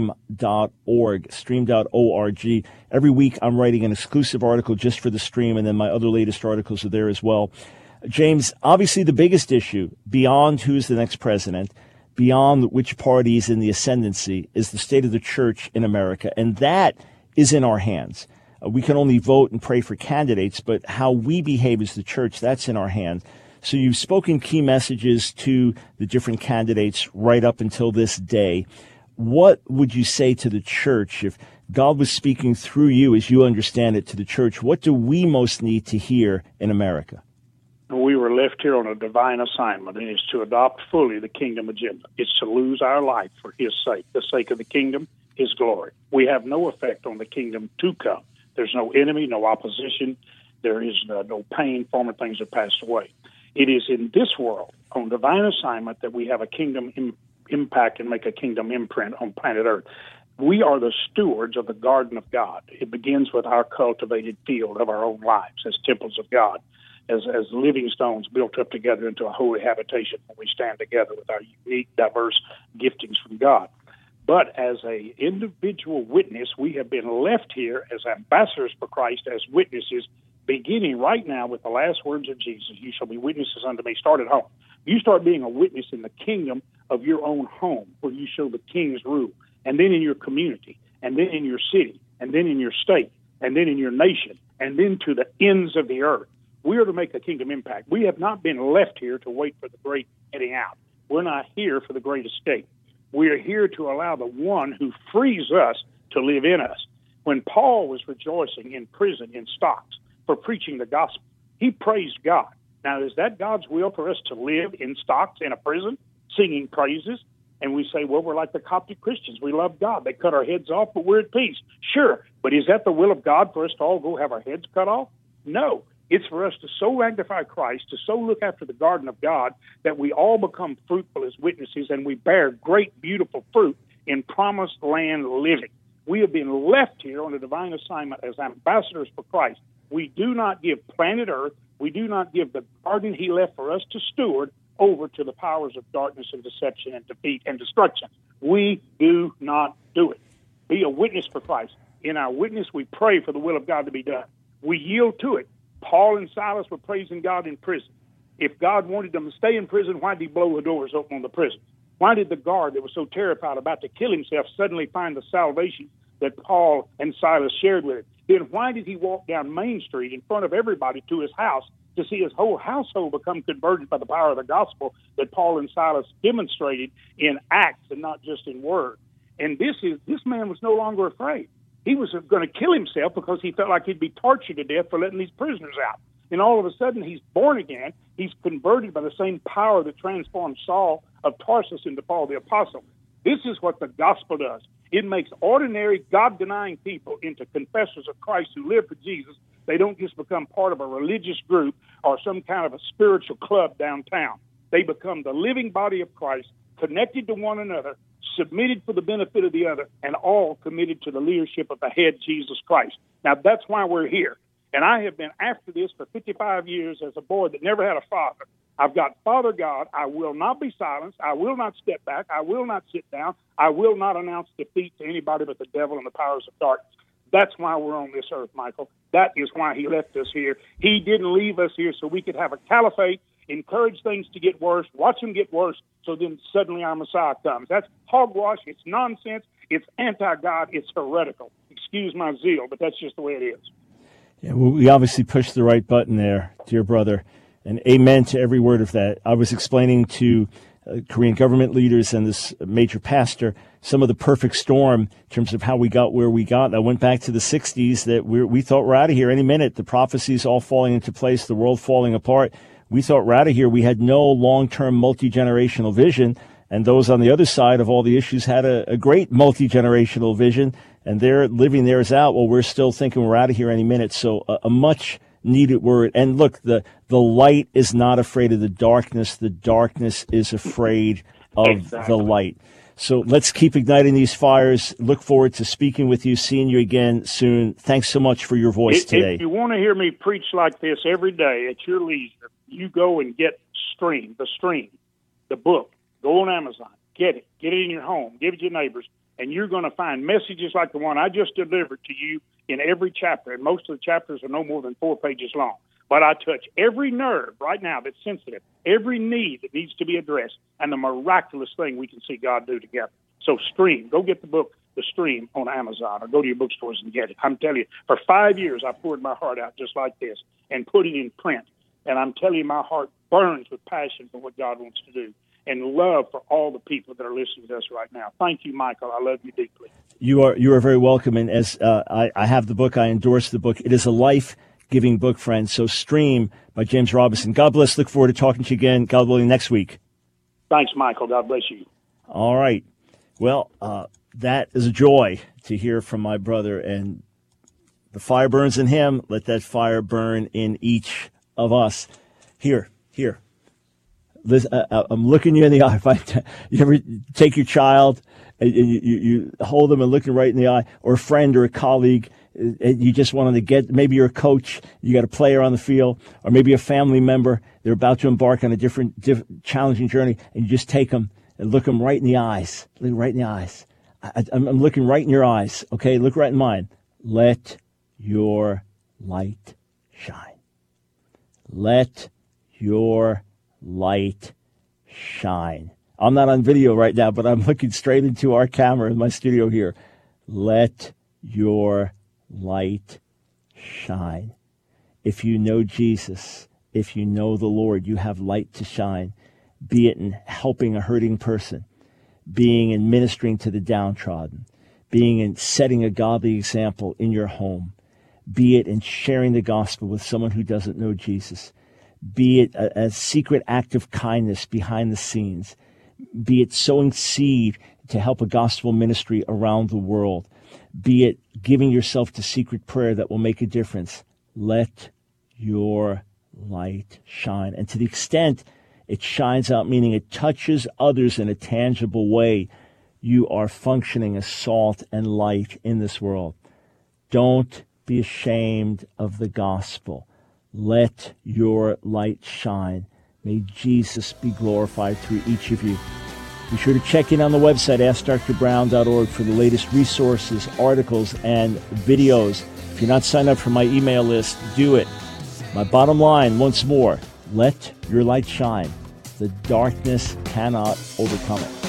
stream.org, stream.org. Every week I'm writing an exclusive article just for the Stream, and then my other latest articles are there as well. James, obviously the biggest issue, beyond who's the next president, beyond which party is in the ascendancy, is the state of the church in America, and that is in our hands. We can only vote and pray for candidates, but how we behave as the church, that's in our hands. So you've spoken key messages to the different candidates right up until this day. What would you say to the church if God was speaking through you, as you understand it, to the church? What do we most need to hear in America? We were left here on a divine assignment, and it's to adopt fully the kingdom agenda. It's to lose our life for his sake, the sake of the kingdom, his glory. We have no effect on the kingdom to come. There's no enemy, no opposition. There is no pain. Former things have passed away. It is in this world, on divine assignment, that we have a kingdom impact and make a kingdom imprint on planet Earth. We are the stewards of the garden of God. It begins with our cultivated field of our own lives as temples of God, as living stones built up together into a holy habitation when we stand together with our unique, diverse giftings from God. But as an individual witness, we have been left here as ambassadors for Christ, as witnesses, beginning right now with the last words of Jesus. You shall be witnesses unto me. Start at home. You start being a witness in the kingdom of your own home, where you show the king's rule, and then in your community, and then in your city, and then in your state, and then in your nation, and then to the ends of the earth. We are to make a kingdom impact. We have not been left here to wait for the great heading out. We're not here for the great escape. We are here to allow the one who frees us to live in us. When Paul was rejoicing in prison in stocks for preaching the gospel, he praised God. Now, is that God's will for us to live in stocks in a prison, singing praises? And we say, well, we're like the Coptic Christians. We love God. They cut our heads off, but we're at peace. Sure, but is that the will of God for us to all go have our heads cut off? No. It's for us to so magnify Christ, to so look after the garden of God, that we all become fruitful as witnesses and we bear great, beautiful fruit in promised land living. We have been left here on a divine assignment as ambassadors for Christ. We do not give planet Earth, we do not give the garden he left for us to steward over to the powers of darkness and deception and defeat and destruction. We do not do it. Be a witness for Christ. In our witness, we pray for the will of God to be done. We yield to it. Paul and Silas were praising God in prison. If God wanted them to stay in prison, why did he blow the doors open on the prison? Why did the guard that was so terrified about to kill himself suddenly find the salvation that Paul and Silas shared with him? Then why did he walk down Main Street in front of everybody to his house to see his whole household become converted by the power of the gospel that Paul and Silas demonstrated in acts and not just in word. And this man was no longer afraid. He was going to kill himself because he felt like he'd be tortured to death for letting these prisoners out. And all of a sudden, he's born again. He's converted by the same power that transformed Saul of Tarsus into Paul the Apostle. This is what the gospel does. It makes ordinary, God-denying people into confessors of Christ who live for Jesus. They don't just become part of a religious group or some kind of a spiritual club downtown. They become the living body of Christ, connected to one another, submitted for the benefit of the other, and all committed to the leadership of the head, Jesus Christ. Now, that's why we're here. And I have been after this for 55 years as a boy that never had a father. I've got Father God. I will not be silenced. I will not step back. I will not sit down. I will not announce defeat to anybody but the devil and the powers of darkness. That's why we're on this earth, Michael. That is why he left us here. He didn't leave us here so we could have a caliphate, encourage things to get worse, watch them get worse, so then suddenly our Messiah comes. That's hogwash. It's nonsense. It's anti-God. It's heretical. Excuse my zeal, but that's just the way it is. Yeah, well, we obviously pushed the right button there, dear brother, and amen to every word of that. I was explaining to Korean government leaders and this major pastor some of the perfect storm in terms of how we got where we got. I went back to the 60s that we thought we're out of here any minute. The prophecies all falling into place, the world falling apart. We thought we're out of here. We had no long-term multi-generational vision, and those on the other side of all the issues had a great multi-generational vision, and they're living theirs out. Well, we're still thinking we're out of here any minute. So a much needed word. And look, the light is not afraid of the darkness. The darkness is afraid of the light. So let's keep igniting these fires. Look forward to speaking with you, seeing you again soon. Thanks so much for your voice today. If you want to hear me preach like this every day at your leisure, you go and get the book. Go on Amazon. Get it in your home. Give it to your neighbors. And you're going to find messages like the one I just delivered to you in every chapter. And most of the chapters are no more than 4 pages long. But I touch every nerve right now that's sensitive, every need that needs to be addressed, and the miraculous thing we can see God do together. So go get the book, The Stream, on Amazon, or go to your bookstores and get it. I'm telling you, for 5 years I poured my heart out just like this and put it in print. And I'm telling you, my heart burns with passion for what God wants to do and love for all the people that are listening to us right now. Thank you, Michael. I love you deeply. You are very welcome. And as I have the book, I endorse the book. It is a life-giving book, friends. So Stream by James Robison. God bless. Look forward to talking to you again, God willing, next week. Thanks, Michael. God bless you. All right. Well, that is a joy to hear from my brother. And the fire burns in him. Let that fire burn in each of us. Here. Liz, I'm looking you in the eye. You ever take your child and you hold them and look them right in the eye, or a friend or a colleague, and you just want them to get, maybe you're a coach, you got a player on the field, or maybe a family member, they're about to embark on a different challenging journey, and you just take them and look them right in the eyes. Look right in the eyes. I'm looking right in your eyes. Okay, look right in mine. Let your light shine. Let your light shine. I'm not on video right now, but I'm looking straight into our camera in my studio here. Let your light shine. If you know Jesus, if you know the Lord, you have light to shine, be it in helping a hurting person, being in ministering to the downtrodden, being in setting a godly example in your home, be it in sharing the gospel with someone who doesn't know Jesus, be it a secret act of kindness behind the scenes, be it sowing seed to help a gospel ministry around the world, be it giving yourself to secret prayer that will make a difference. Let your light shine. And to the extent it shines out, meaning it touches others in a tangible way, you are functioning as salt and light in this world. Don't be ashamed of the gospel. Let your light shine. May Jesus be glorified through each of you. Be sure to check in on the website, AskDrBrown.org, for the latest resources, articles, and videos. If you're not signed up for my email list, do it. My bottom line, once more, let your light shine. The darkness cannot overcome it.